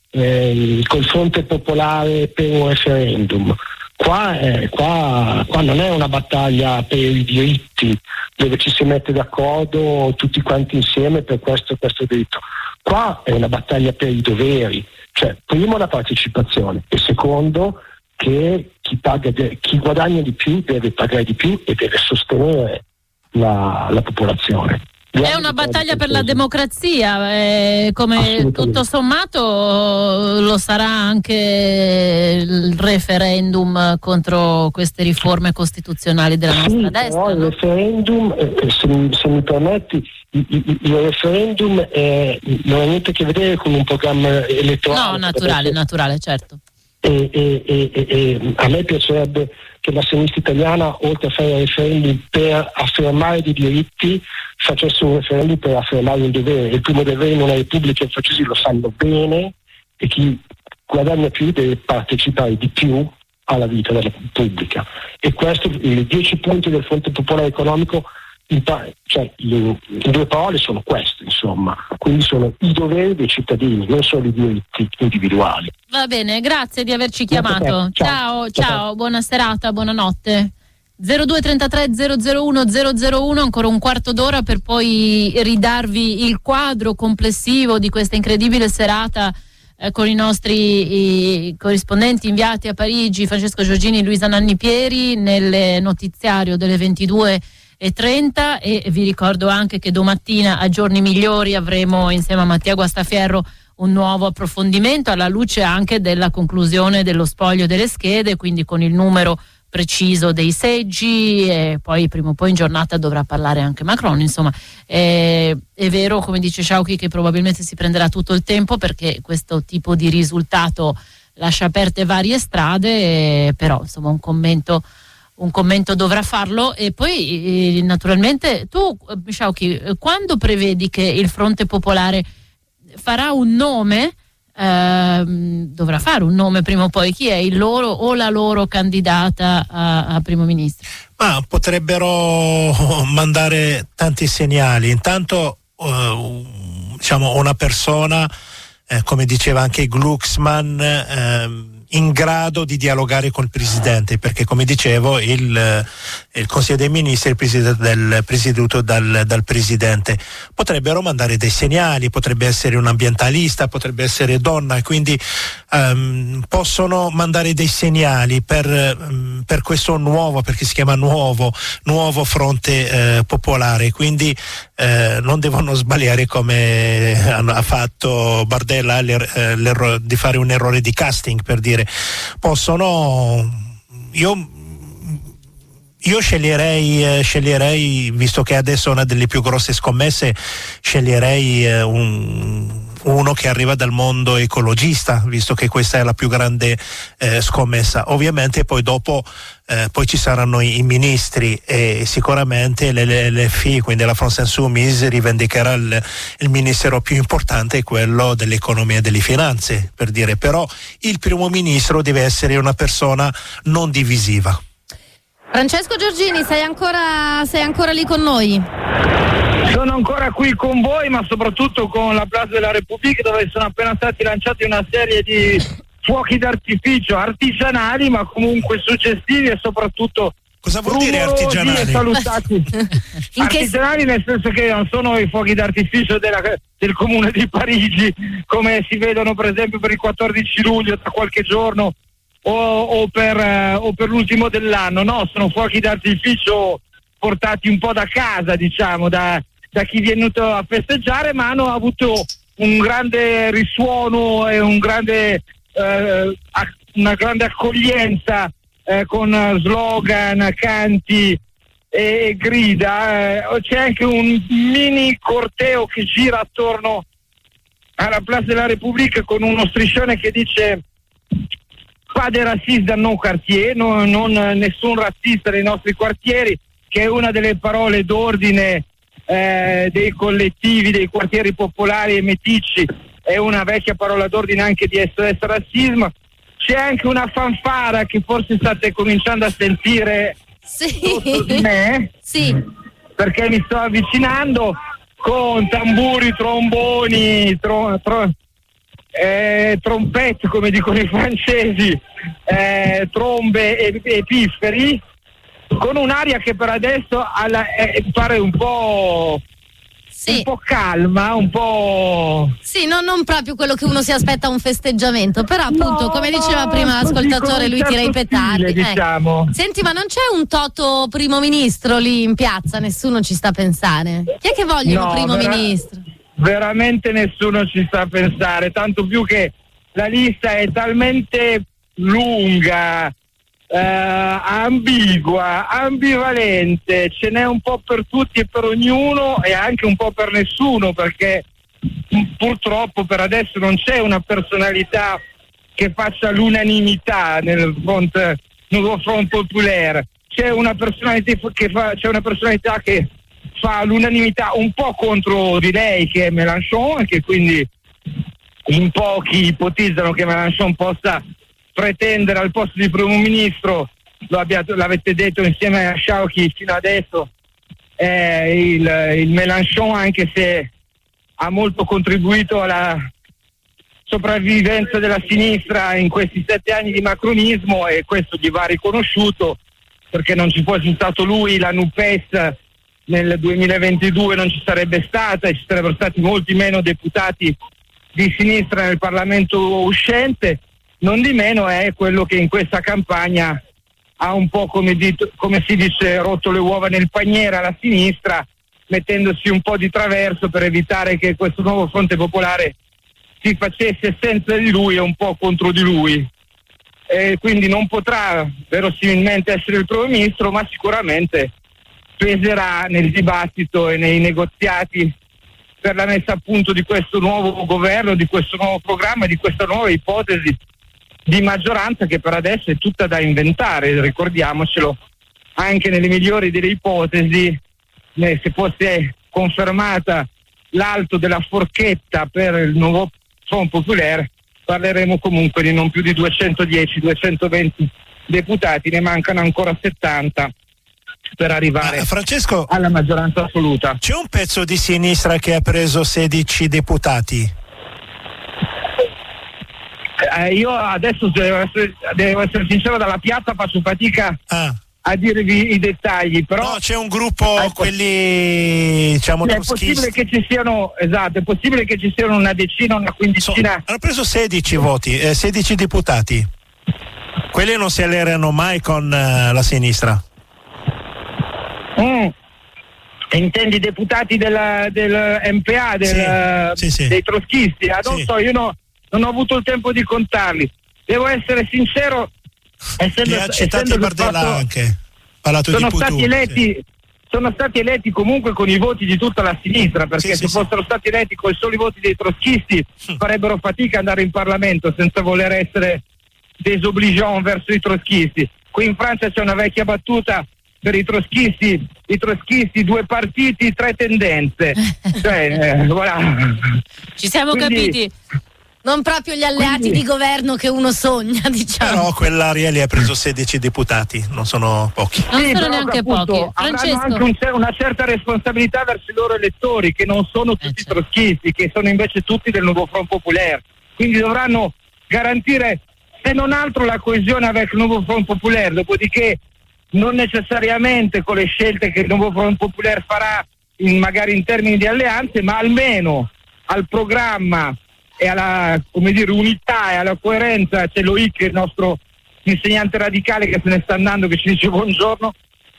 N: col Fronte Popolare per un referendum. Qua non è una battaglia per i diritti dove ci si mette d'accordo tutti quanti insieme per questo diritto. Qua è una battaglia per i doveri, cioè primo la partecipazione e secondo che chi guadagna di più deve pagare di più e deve sostenere la popolazione.
C: È una battaglia per la democrazia, come tutto sommato lo sarà anche il referendum contro queste riforme costituzionali della nostra destra.
N: Però il referendum, se mi permetti, il referendum non ha niente a che vedere con un programma elettorale.
C: No, naturale, certo.
N: E a me piacerebbe che la sinistra italiana, oltre a fare referendum per affermare dei diritti, facesse un referendum per affermare un dovere. Il primo dovere in una repubblica, i francesi lo sanno bene, e chi guadagna più deve partecipare di più alla vita della pubblica. E questo, i 10 punti del Fronte Popolare Economico, cioè le due parole sono queste, insomma, quindi sono i doveri dei cittadini, non solo i diritti individuali.
C: Va bene, grazie di averci chiamato. Ciao, buona serata, buonanotte. 0233 001 001, ancora un quarto d'ora per poi ridarvi il quadro complessivo di questa incredibile serata con i nostri corrispondenti inviati a Parigi, Francesco Giorgini e Luisa Nanni-Pieri, nel notiziario delle 22:30, e vi ricordo anche che domattina a Giorni Migliori avremo insieme a Mattia Guastafierro un nuovo approfondimento alla luce anche della conclusione dello spoglio delle schede, quindi con il numero preciso dei seggi, e poi prima o poi in giornata dovrà parlare anche Macron. Insomma, è vero, come dice Sciauchi, che probabilmente si prenderà tutto il tempo perché questo tipo di risultato lascia aperte varie strade, però insomma un commento dovrà farlo. E poi naturalmente tu, Sciauchi, quando prevedi che il Fronte Popolare farà un nome? Dovrà fare un nome prima o poi. Chi è il loro o la loro candidata a primo ministro?
B: Ma potrebbero mandare tanti segnali. Intanto diciamo una persona, come diceva anche Glucksmann, in grado di dialogare col presidente, perché come dicevo il Consiglio dei Ministri è presieduto dal presidente. Potrebbero mandare dei segnali, potrebbe essere un ambientalista, potrebbe essere donna, quindi possono mandare dei segnali per questo nuovo, perché si chiama nuovo Fronte Popolare, quindi non devono sbagliare come ha fatto Bardella di fare un errore di casting, per dire. Io sceglierei, visto che adesso è una delle più grosse scommesse, sceglierei uno che arriva dal mondo ecologista, visto che questa è la più grande scommessa. Ovviamente poi dopo poi ci saranno i ministri, e sicuramente l'LFI, quindi la France Insoumise, rivendicherà il ministero più importante, quello dell'economia e delle finanze, per dire. Però il primo ministro deve essere una persona non divisiva.
A: Francesco Giorgini, sei ancora lì con noi?
G: Sono ancora qui con voi, ma soprattutto con la Place de la République, dove sono appena stati lanciati una serie di fuochi d'artificio artigianali, ma comunque suggestivi e soprattutto
B: cosa vuol dire artigianali?
G: E salutati. Artigianali nel senso che non sono i fuochi d'artificio del comune di Parigi, come si vedono per esempio per il 14 luglio tra qualche giorno o per l'ultimo dell'anno. No, sono fuochi d'artificio portati un po' da casa, diciamo, da chi è venuto a festeggiare, ma hanno avuto un grande risuono e una grande accoglienza con slogan, canti e grida. C'è anche un mini corteo che gira attorno alla Place de la République con uno striscione che dice "Pas de racisme dans nos quartiers", non nessun razzista nei nostri quartieri, che è una delle parole d'ordine dei collettivi, dei quartieri popolari e meticci, è una vecchia parola d'ordine anche di SOS Razzismo. C'è anche una fanfara che forse state cominciando a sentire sotto di me,
A: sì,
G: perché mi sto avvicinando con tamburi, tromboni, trompette, come dicono i francesi, trombe e pifferi, con un'aria che per adesso pare un po' calma, un po'...
A: Sì, non proprio quello che uno si aspetta a un festeggiamento, però appunto, come diceva prima l'ascoltatore, lui tira i petardi.
G: Diciamo.
A: Senti, ma non c'è un Toto primo ministro lì in piazza? Nessuno ci sta a pensare. Chi è che vogliono primo ministro?
G: Veramente nessuno ci sta a pensare, tanto più che la lista è talmente lunga, ambigua, ambivalente, ce n'è un po' per tutti e per ognuno e anche un po' per nessuno, perché purtroppo per adesso non c'è una personalità che faccia l'unanimità nel nuovo Front Populaire. C'è una personalità che fa l'unanimità un po' contro di lei, che è Mélenchon, e che quindi in pochi ipotizzano che Mélenchon possa pretendere al posto di primo ministro. L'avete detto insieme a Sciauchi fino adesso, il Mélenchon, anche se ha molto contribuito alla sopravvivenza della sinistra in questi 7 anni di macronismo, e questo gli va riconosciuto, perché non ci fosse stato lui, la NUPES nel 2022 non ci sarebbe stata, e ci sarebbero stati molti meno deputati di sinistra nel Parlamento uscente. Non di meno è quello che in questa campagna ha un po', come si dice, rotto le uova nel paniere alla sinistra, mettendosi un po' di traverso per evitare che questo nuovo Fronte Popolare si facesse senza di lui e un po' contro di lui. E quindi non potrà verosimilmente essere il primo ministro, ma sicuramente peserà nel dibattito e nei negoziati per la messa a punto di questo nuovo governo, di questo nuovo programma, di questa nuova ipotesi di maggioranza, che per adesso è tutta da inventare, ricordiamocelo. Anche nelle migliori delle ipotesi, se fosse confermata l'alto della forchetta per il nuovo Front Populaire, parleremo comunque di non più di 210-220 deputati, ne mancano ancora 70 per arrivare
B: Francesco,
G: alla maggioranza assoluta.
B: C'è un pezzo di sinistra che ha preso 16 deputati?
G: Io adesso devo essere sincero, dalla piazza faccio fatica a dirvi i dettagli, però
B: no, c'è un gruppo, quelli diciamo
G: è possibile che ci siano, esatto, è possibile che ci siano una decina, una quindicina.
B: Hanno preso 16 voti, 16 deputati. Quelli non si alleano mai con la sinistra.
G: Intendi deputati del MPA, dei trotskisti? Non so, io non ho avuto il tempo di contarli. Devo essere sincero,
B: citato Bardella anche, parlato di Putin.
G: Sono stati eletti comunque con i voti di tutta la sinistra, perché se fossero stati eletti con i soli voti dei trotskisti farebbero fatica ad andare in Parlamento, senza voler essere désobligeant verso i trotskisti. Qui in Francia c'è una vecchia battuta per i trotskisti, 2 partiti, 3 tendenze. Voilà.
C: Ci siamo capiti.
A: Non proprio gli alleati di governo che uno sogna, diciamo.
B: Però quell'area lì ha preso 16 deputati, non sono pochi.
C: Non sono neanche pochi.
G: Francesco, avranno anche una certa responsabilità verso i loro elettori, che non sono tutti trotskisti, che sono invece tutti del nuovo Front Populaire. Quindi dovranno garantire, se non altro, la coesione avec il nuovo Front Populaire. Dopodiché non necessariamente con le scelte che il nuovo Front Populaire farà magari in termini di alleanze, ma almeno al programma e alla, unità e alla coerenza. C'è Loic, il nostro insegnante radicale, che se ne sta andando, che ci dice buongiorno.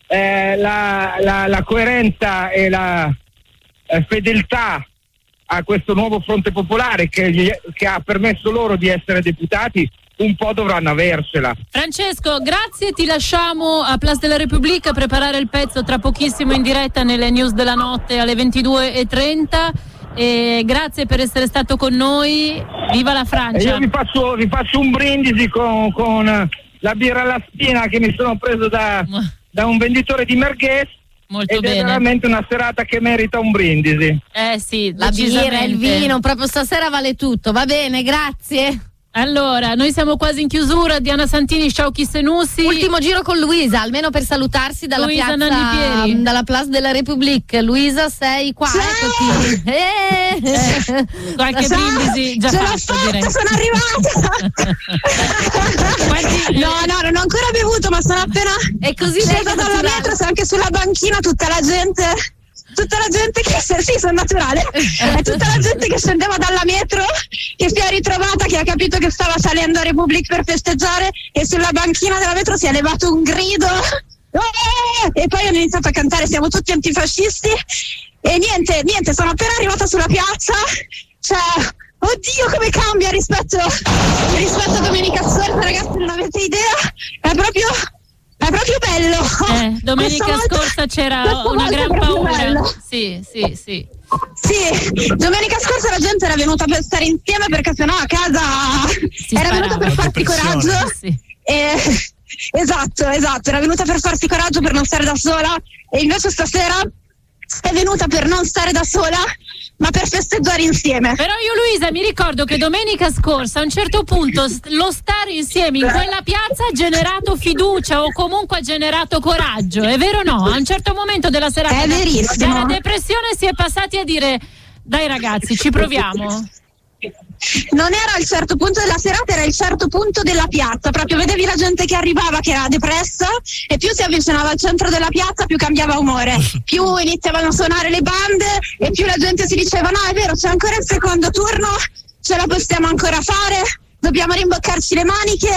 G: La coerenza e la fedeltà a questo nuovo Fronte Popolare che ha permesso loro di essere deputati, un po' dovranno aversela.
C: Francesco, grazie, ti lasciamo a Place de la République a preparare il pezzo tra pochissimo in diretta nelle news della notte alle 22:30. E grazie per essere stato con noi. Viva la Francia!
G: Io vi faccio un brindisi con la birra alla spina che mi sono preso da un venditore di merguez.
C: Molto bene.
G: È veramente una serata che merita un brindisi.
C: Sì,
A: la birra, il vino, proprio stasera vale tutto. Va bene, grazie.
C: Allora, noi siamo quasi in chiusura. Diana Santini, ciao Chisenussi.
A: Ultimo giro con Luisa, almeno per salutarsi dalla
C: Luisa
A: piazza,
C: Nannipieri.
A: dalla Place de la République. Luisa, sei qua, eccoti.
C: Qualche brindisi già fatto, direi.
O: Sono arrivata. No, non ho ancora bevuto, ma sono appena scesa dalla metro, sono anche sulla banchina, tutta la gente che sì, sono naturale. È tutta la gente che scendeva dalla metro, che si è ritrovata, che ha capito che stava salendo a Republic per festeggiare, e sulla banchina della metro si è levato un grido. E poi hanno iniziato a cantare "Siamo tutti antifascisti". E niente, sono appena arrivata sulla piazza. Cioè, oddio, come cambia rispetto a domenica scorsa, ragazzi, non avete idea. È proprio bello.
C: Domenica scorsa c'era una gran paura. Sì.
O: Sì, domenica scorsa la gente era venuta per stare insieme, perché sennò a casa era venuta per farsi coraggio. Esatto, era venuta per farsi coraggio, per non stare da sola, e invece stasera è venuta per non stare da sola, ma per festeggiare insieme.
C: Però io, Luisa, mi ricordo che domenica scorsa a un certo punto lo stare insieme in quella piazza ha generato fiducia, o comunque ha generato coraggio, è vero o no? A un certo momento della serata,
O: è verissimo,
C: dalla depressione si è passati a dire "dai ragazzi, ci proviamo".
O: Non era il certo punto della serata, era il certo punto della piazza. Proprio vedevi la gente che arrivava, che era depressa, e più si avvicinava al centro della piazza, più cambiava umore, più iniziavano a suonare le bande, e più la gente si diceva "no, è vero, c'è ancora il secondo turno, ce la possiamo ancora fare, dobbiamo rimboccarci le maniche".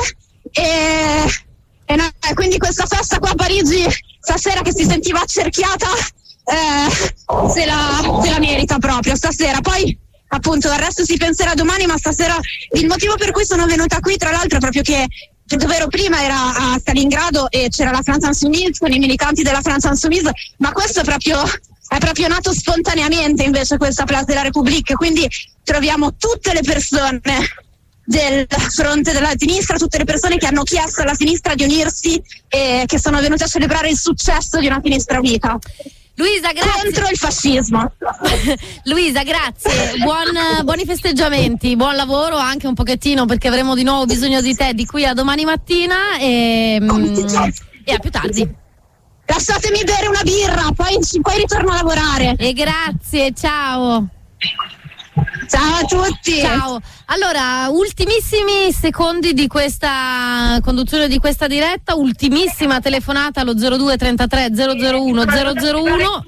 O: E no, quindi questa festa qua a Parigi stasera, che si sentiva accerchiata, se la merita proprio stasera. Poi appunto il resto si penserà domani, ma stasera il motivo per cui sono venuta qui, tra l'altro, è proprio che dove ero prima era a Stalingrado e c'era la France Insoumise con i militanti della France Insoumise, ma questo è proprio nato spontaneamente, invece, questa Place de la République. Quindi troviamo tutte le persone del fronte della sinistra, tutte le persone che hanno chiesto alla sinistra di unirsi e che sono venute a celebrare il successo di una sinistra unita.
A: Luisa, grazie.
O: Contro il fascismo.
A: Luisa, grazie. Buoni festeggiamenti, buon lavoro anche un pochettino, perché avremo di nuovo bisogno di te di qui a domani mattina, e a più tardi.
O: Lasciatemi bere una birra, poi ritorno a lavorare.
A: E grazie, ciao.
O: Ciao a tutti.
A: Ciao. Allora, ultimissimi secondi di questa conduzione di questa diretta, ultimissima telefonata allo 02 33 001 001.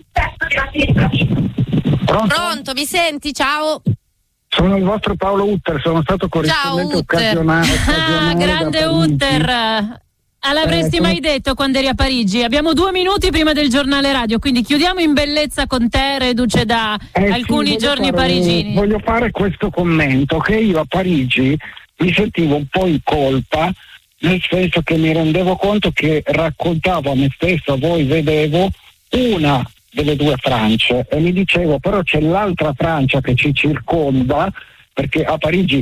A: Pronto, mi senti? Ciao.
N: Sono il vostro Paolo Utter, sono stato corrispondente occasionale.
C: Grande Utter. L'avresti mai detto quando eri a Parigi? Abbiamo 2 minuti prima del giornale radio, quindi chiudiamo in bellezza con te, reduce da alcuni giorni parigini.
N: Voglio fare questo commento, che io a Parigi mi sentivo un po' in colpa, nel senso che mi rendevo conto che raccontavo a me stesso, a voi vedevo una delle due Francie, e mi dicevo però c'è l'altra Francia che ci circonda, perché a Parigi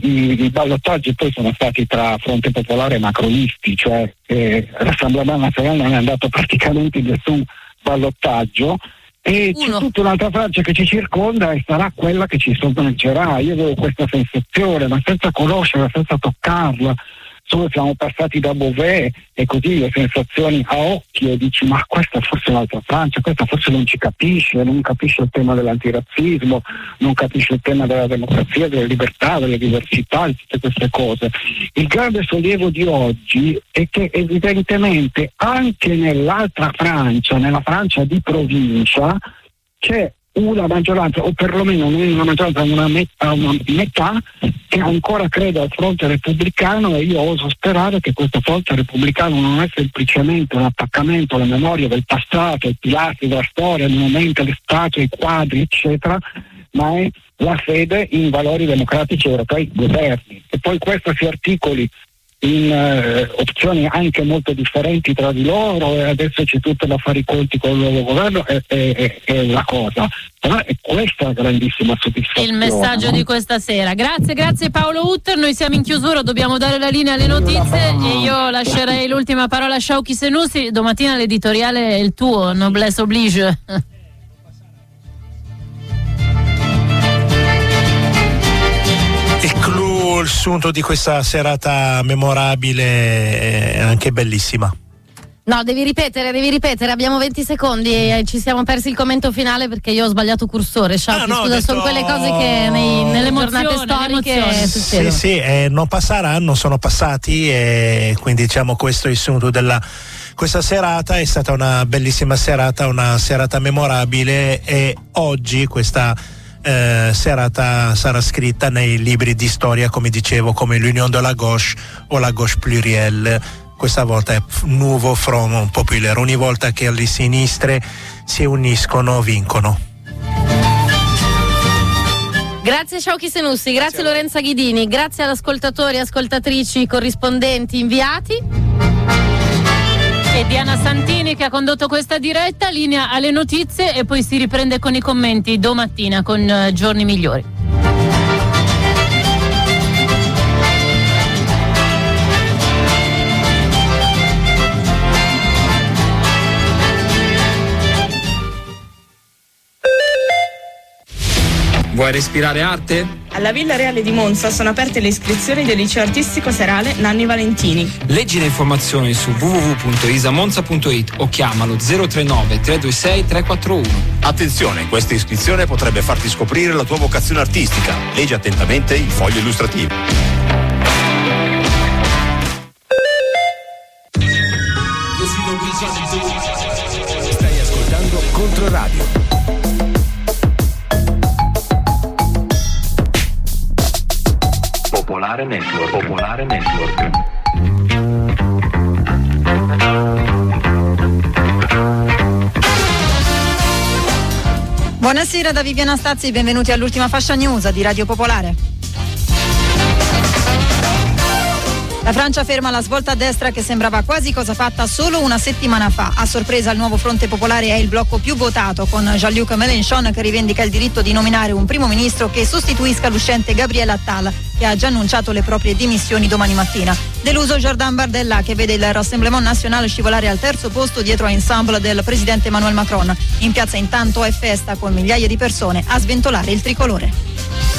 N: i ballottaggi poi sono stati tra Fronte Popolare e macronisti, cioè l'Assemblea nazionale non è andato praticamente in nessun ballottaggio, e c'è tutta un'altra Francia che ci circonda e sarà quella che ci sovvergerà. Io avevo questa sensazione, ma senza conoscerla, senza toccarla. Solo siamo passati da Beauvais e così le sensazioni a occhio, e dici ma questa forse è un'altra Francia, questa forse non ci capisce, non capisce il tema dell'antirazzismo, non capisce il tema della democrazia, delle libertà, delle diversità, di tutte queste cose. Il grande sollievo di oggi è che evidentemente anche nell'altra Francia, nella Francia di provincia, c'è una maggioranza, o perlomeno una maggioranza, una metà che ancora crede al fronte repubblicano, e io oso sperare che questo fronte repubblicano non è semplicemente un attaccamento alla memoria del passato, ai pilastri della storia, ai monumenti, alle statue, ai quadri, eccetera, ma è la fede in valori democratici europei moderni. E poi questo si articoli in opzioni anche molto differenti tra di loro, e adesso c'è tutto da fare i conti con il nuovo governo, è la cosa, però è questa la grandissima soddisfazione.
C: Il messaggio di questa sera. Grazie Paolo Utter, noi siamo in chiusura, dobbiamo dare la linea alle notizie e io lascerei l'ultima parola a Sciauchi Senussi. Domattina l'editoriale è il tuo, noblesse oblige.
B: Il clou tu il sunto di questa serata memorabile e anche bellissima.
A: No, devi ripetere, abbiamo 20 secondi e ci siamo persi il commento finale perché io ho sbagliato cursore. Scusa, sono quelle cose che nelle giornate storiche succedono.
B: Sì, non passeranno, sono passati, e quindi diciamo questo è il sunto della questa serata. È stata una bellissima serata, una serata memorabile, e oggi questa serata sarà scritta nei libri di storia, come dicevo, come l'Union de la Gauche o la Gauche Plurielle. Questa volta è Nouveau Front Populaire, ogni volta che le sinistre si uniscono vincono.
A: Grazie Sciauchi Senussi, grazie Lorenza Ghidini, grazie ad ascoltatori, ascoltatrici, corrispondenti, inviati.
C: E Diana Santini che ha condotto questa diretta, linea alle notizie e poi si riprende con i commenti domattina con Giorni Migliori.
P: Vuoi respirare arte?
Q: Alla Villa Reale di Monza sono aperte le iscrizioni del liceo artistico serale Nanni Valentini.
P: Leggi le informazioni su www.isamonza.it o chiamalo 039 326 341.
R: Attenzione, questa iscrizione potrebbe farti scoprire la tua vocazione artistica. Leggi attentamente il foglio illustrativo.
S: Stai ascoltando Controradio.
T: Popolare Network.
U: Buonasera da Viviana Stazzi, benvenuti all'ultima fascia news di Radio Popolare. La Francia ferma la svolta a destra che sembrava quasi cosa fatta solo una settimana fa. A sorpresa il nuovo Fronte Popolare è il blocco più votato, con Jean-Luc Mélenchon che rivendica il diritto di nominare un primo ministro che sostituisca l'uscente Gabriel Attal, che ha già annunciato le proprie dimissioni domani mattina. Deluso Jordan Bardella, che vede il Rassemblement National scivolare al terzo posto dietro a Ensemble del presidente Emmanuel Macron. In piazza intanto è festa, con migliaia di persone a sventolare il tricolore.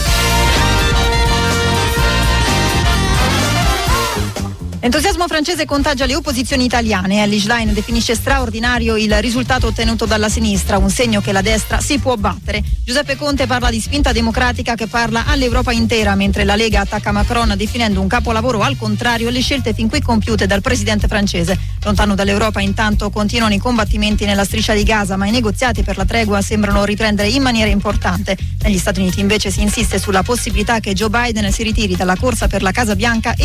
U: L'entusiasmo francese contagia le opposizioni italiane. Elly Schlein definisce straordinario il risultato ottenuto dalla sinistra, un segno che la destra si può battere. Giuseppe Conte parla di spinta democratica che parla all'Europa intera, mentre la Lega attacca Macron definendo un capolavoro al contrario le scelte fin qui compiute dal presidente francese. Lontano dall'Europa intanto continuano i combattimenti nella striscia di Gaza, ma i negoziati per la tregua sembrano riprendere in maniera importante. Negli Stati Uniti invece si insiste sulla possibilità che Joe Biden si ritiri dalla corsa per la Casa Bianca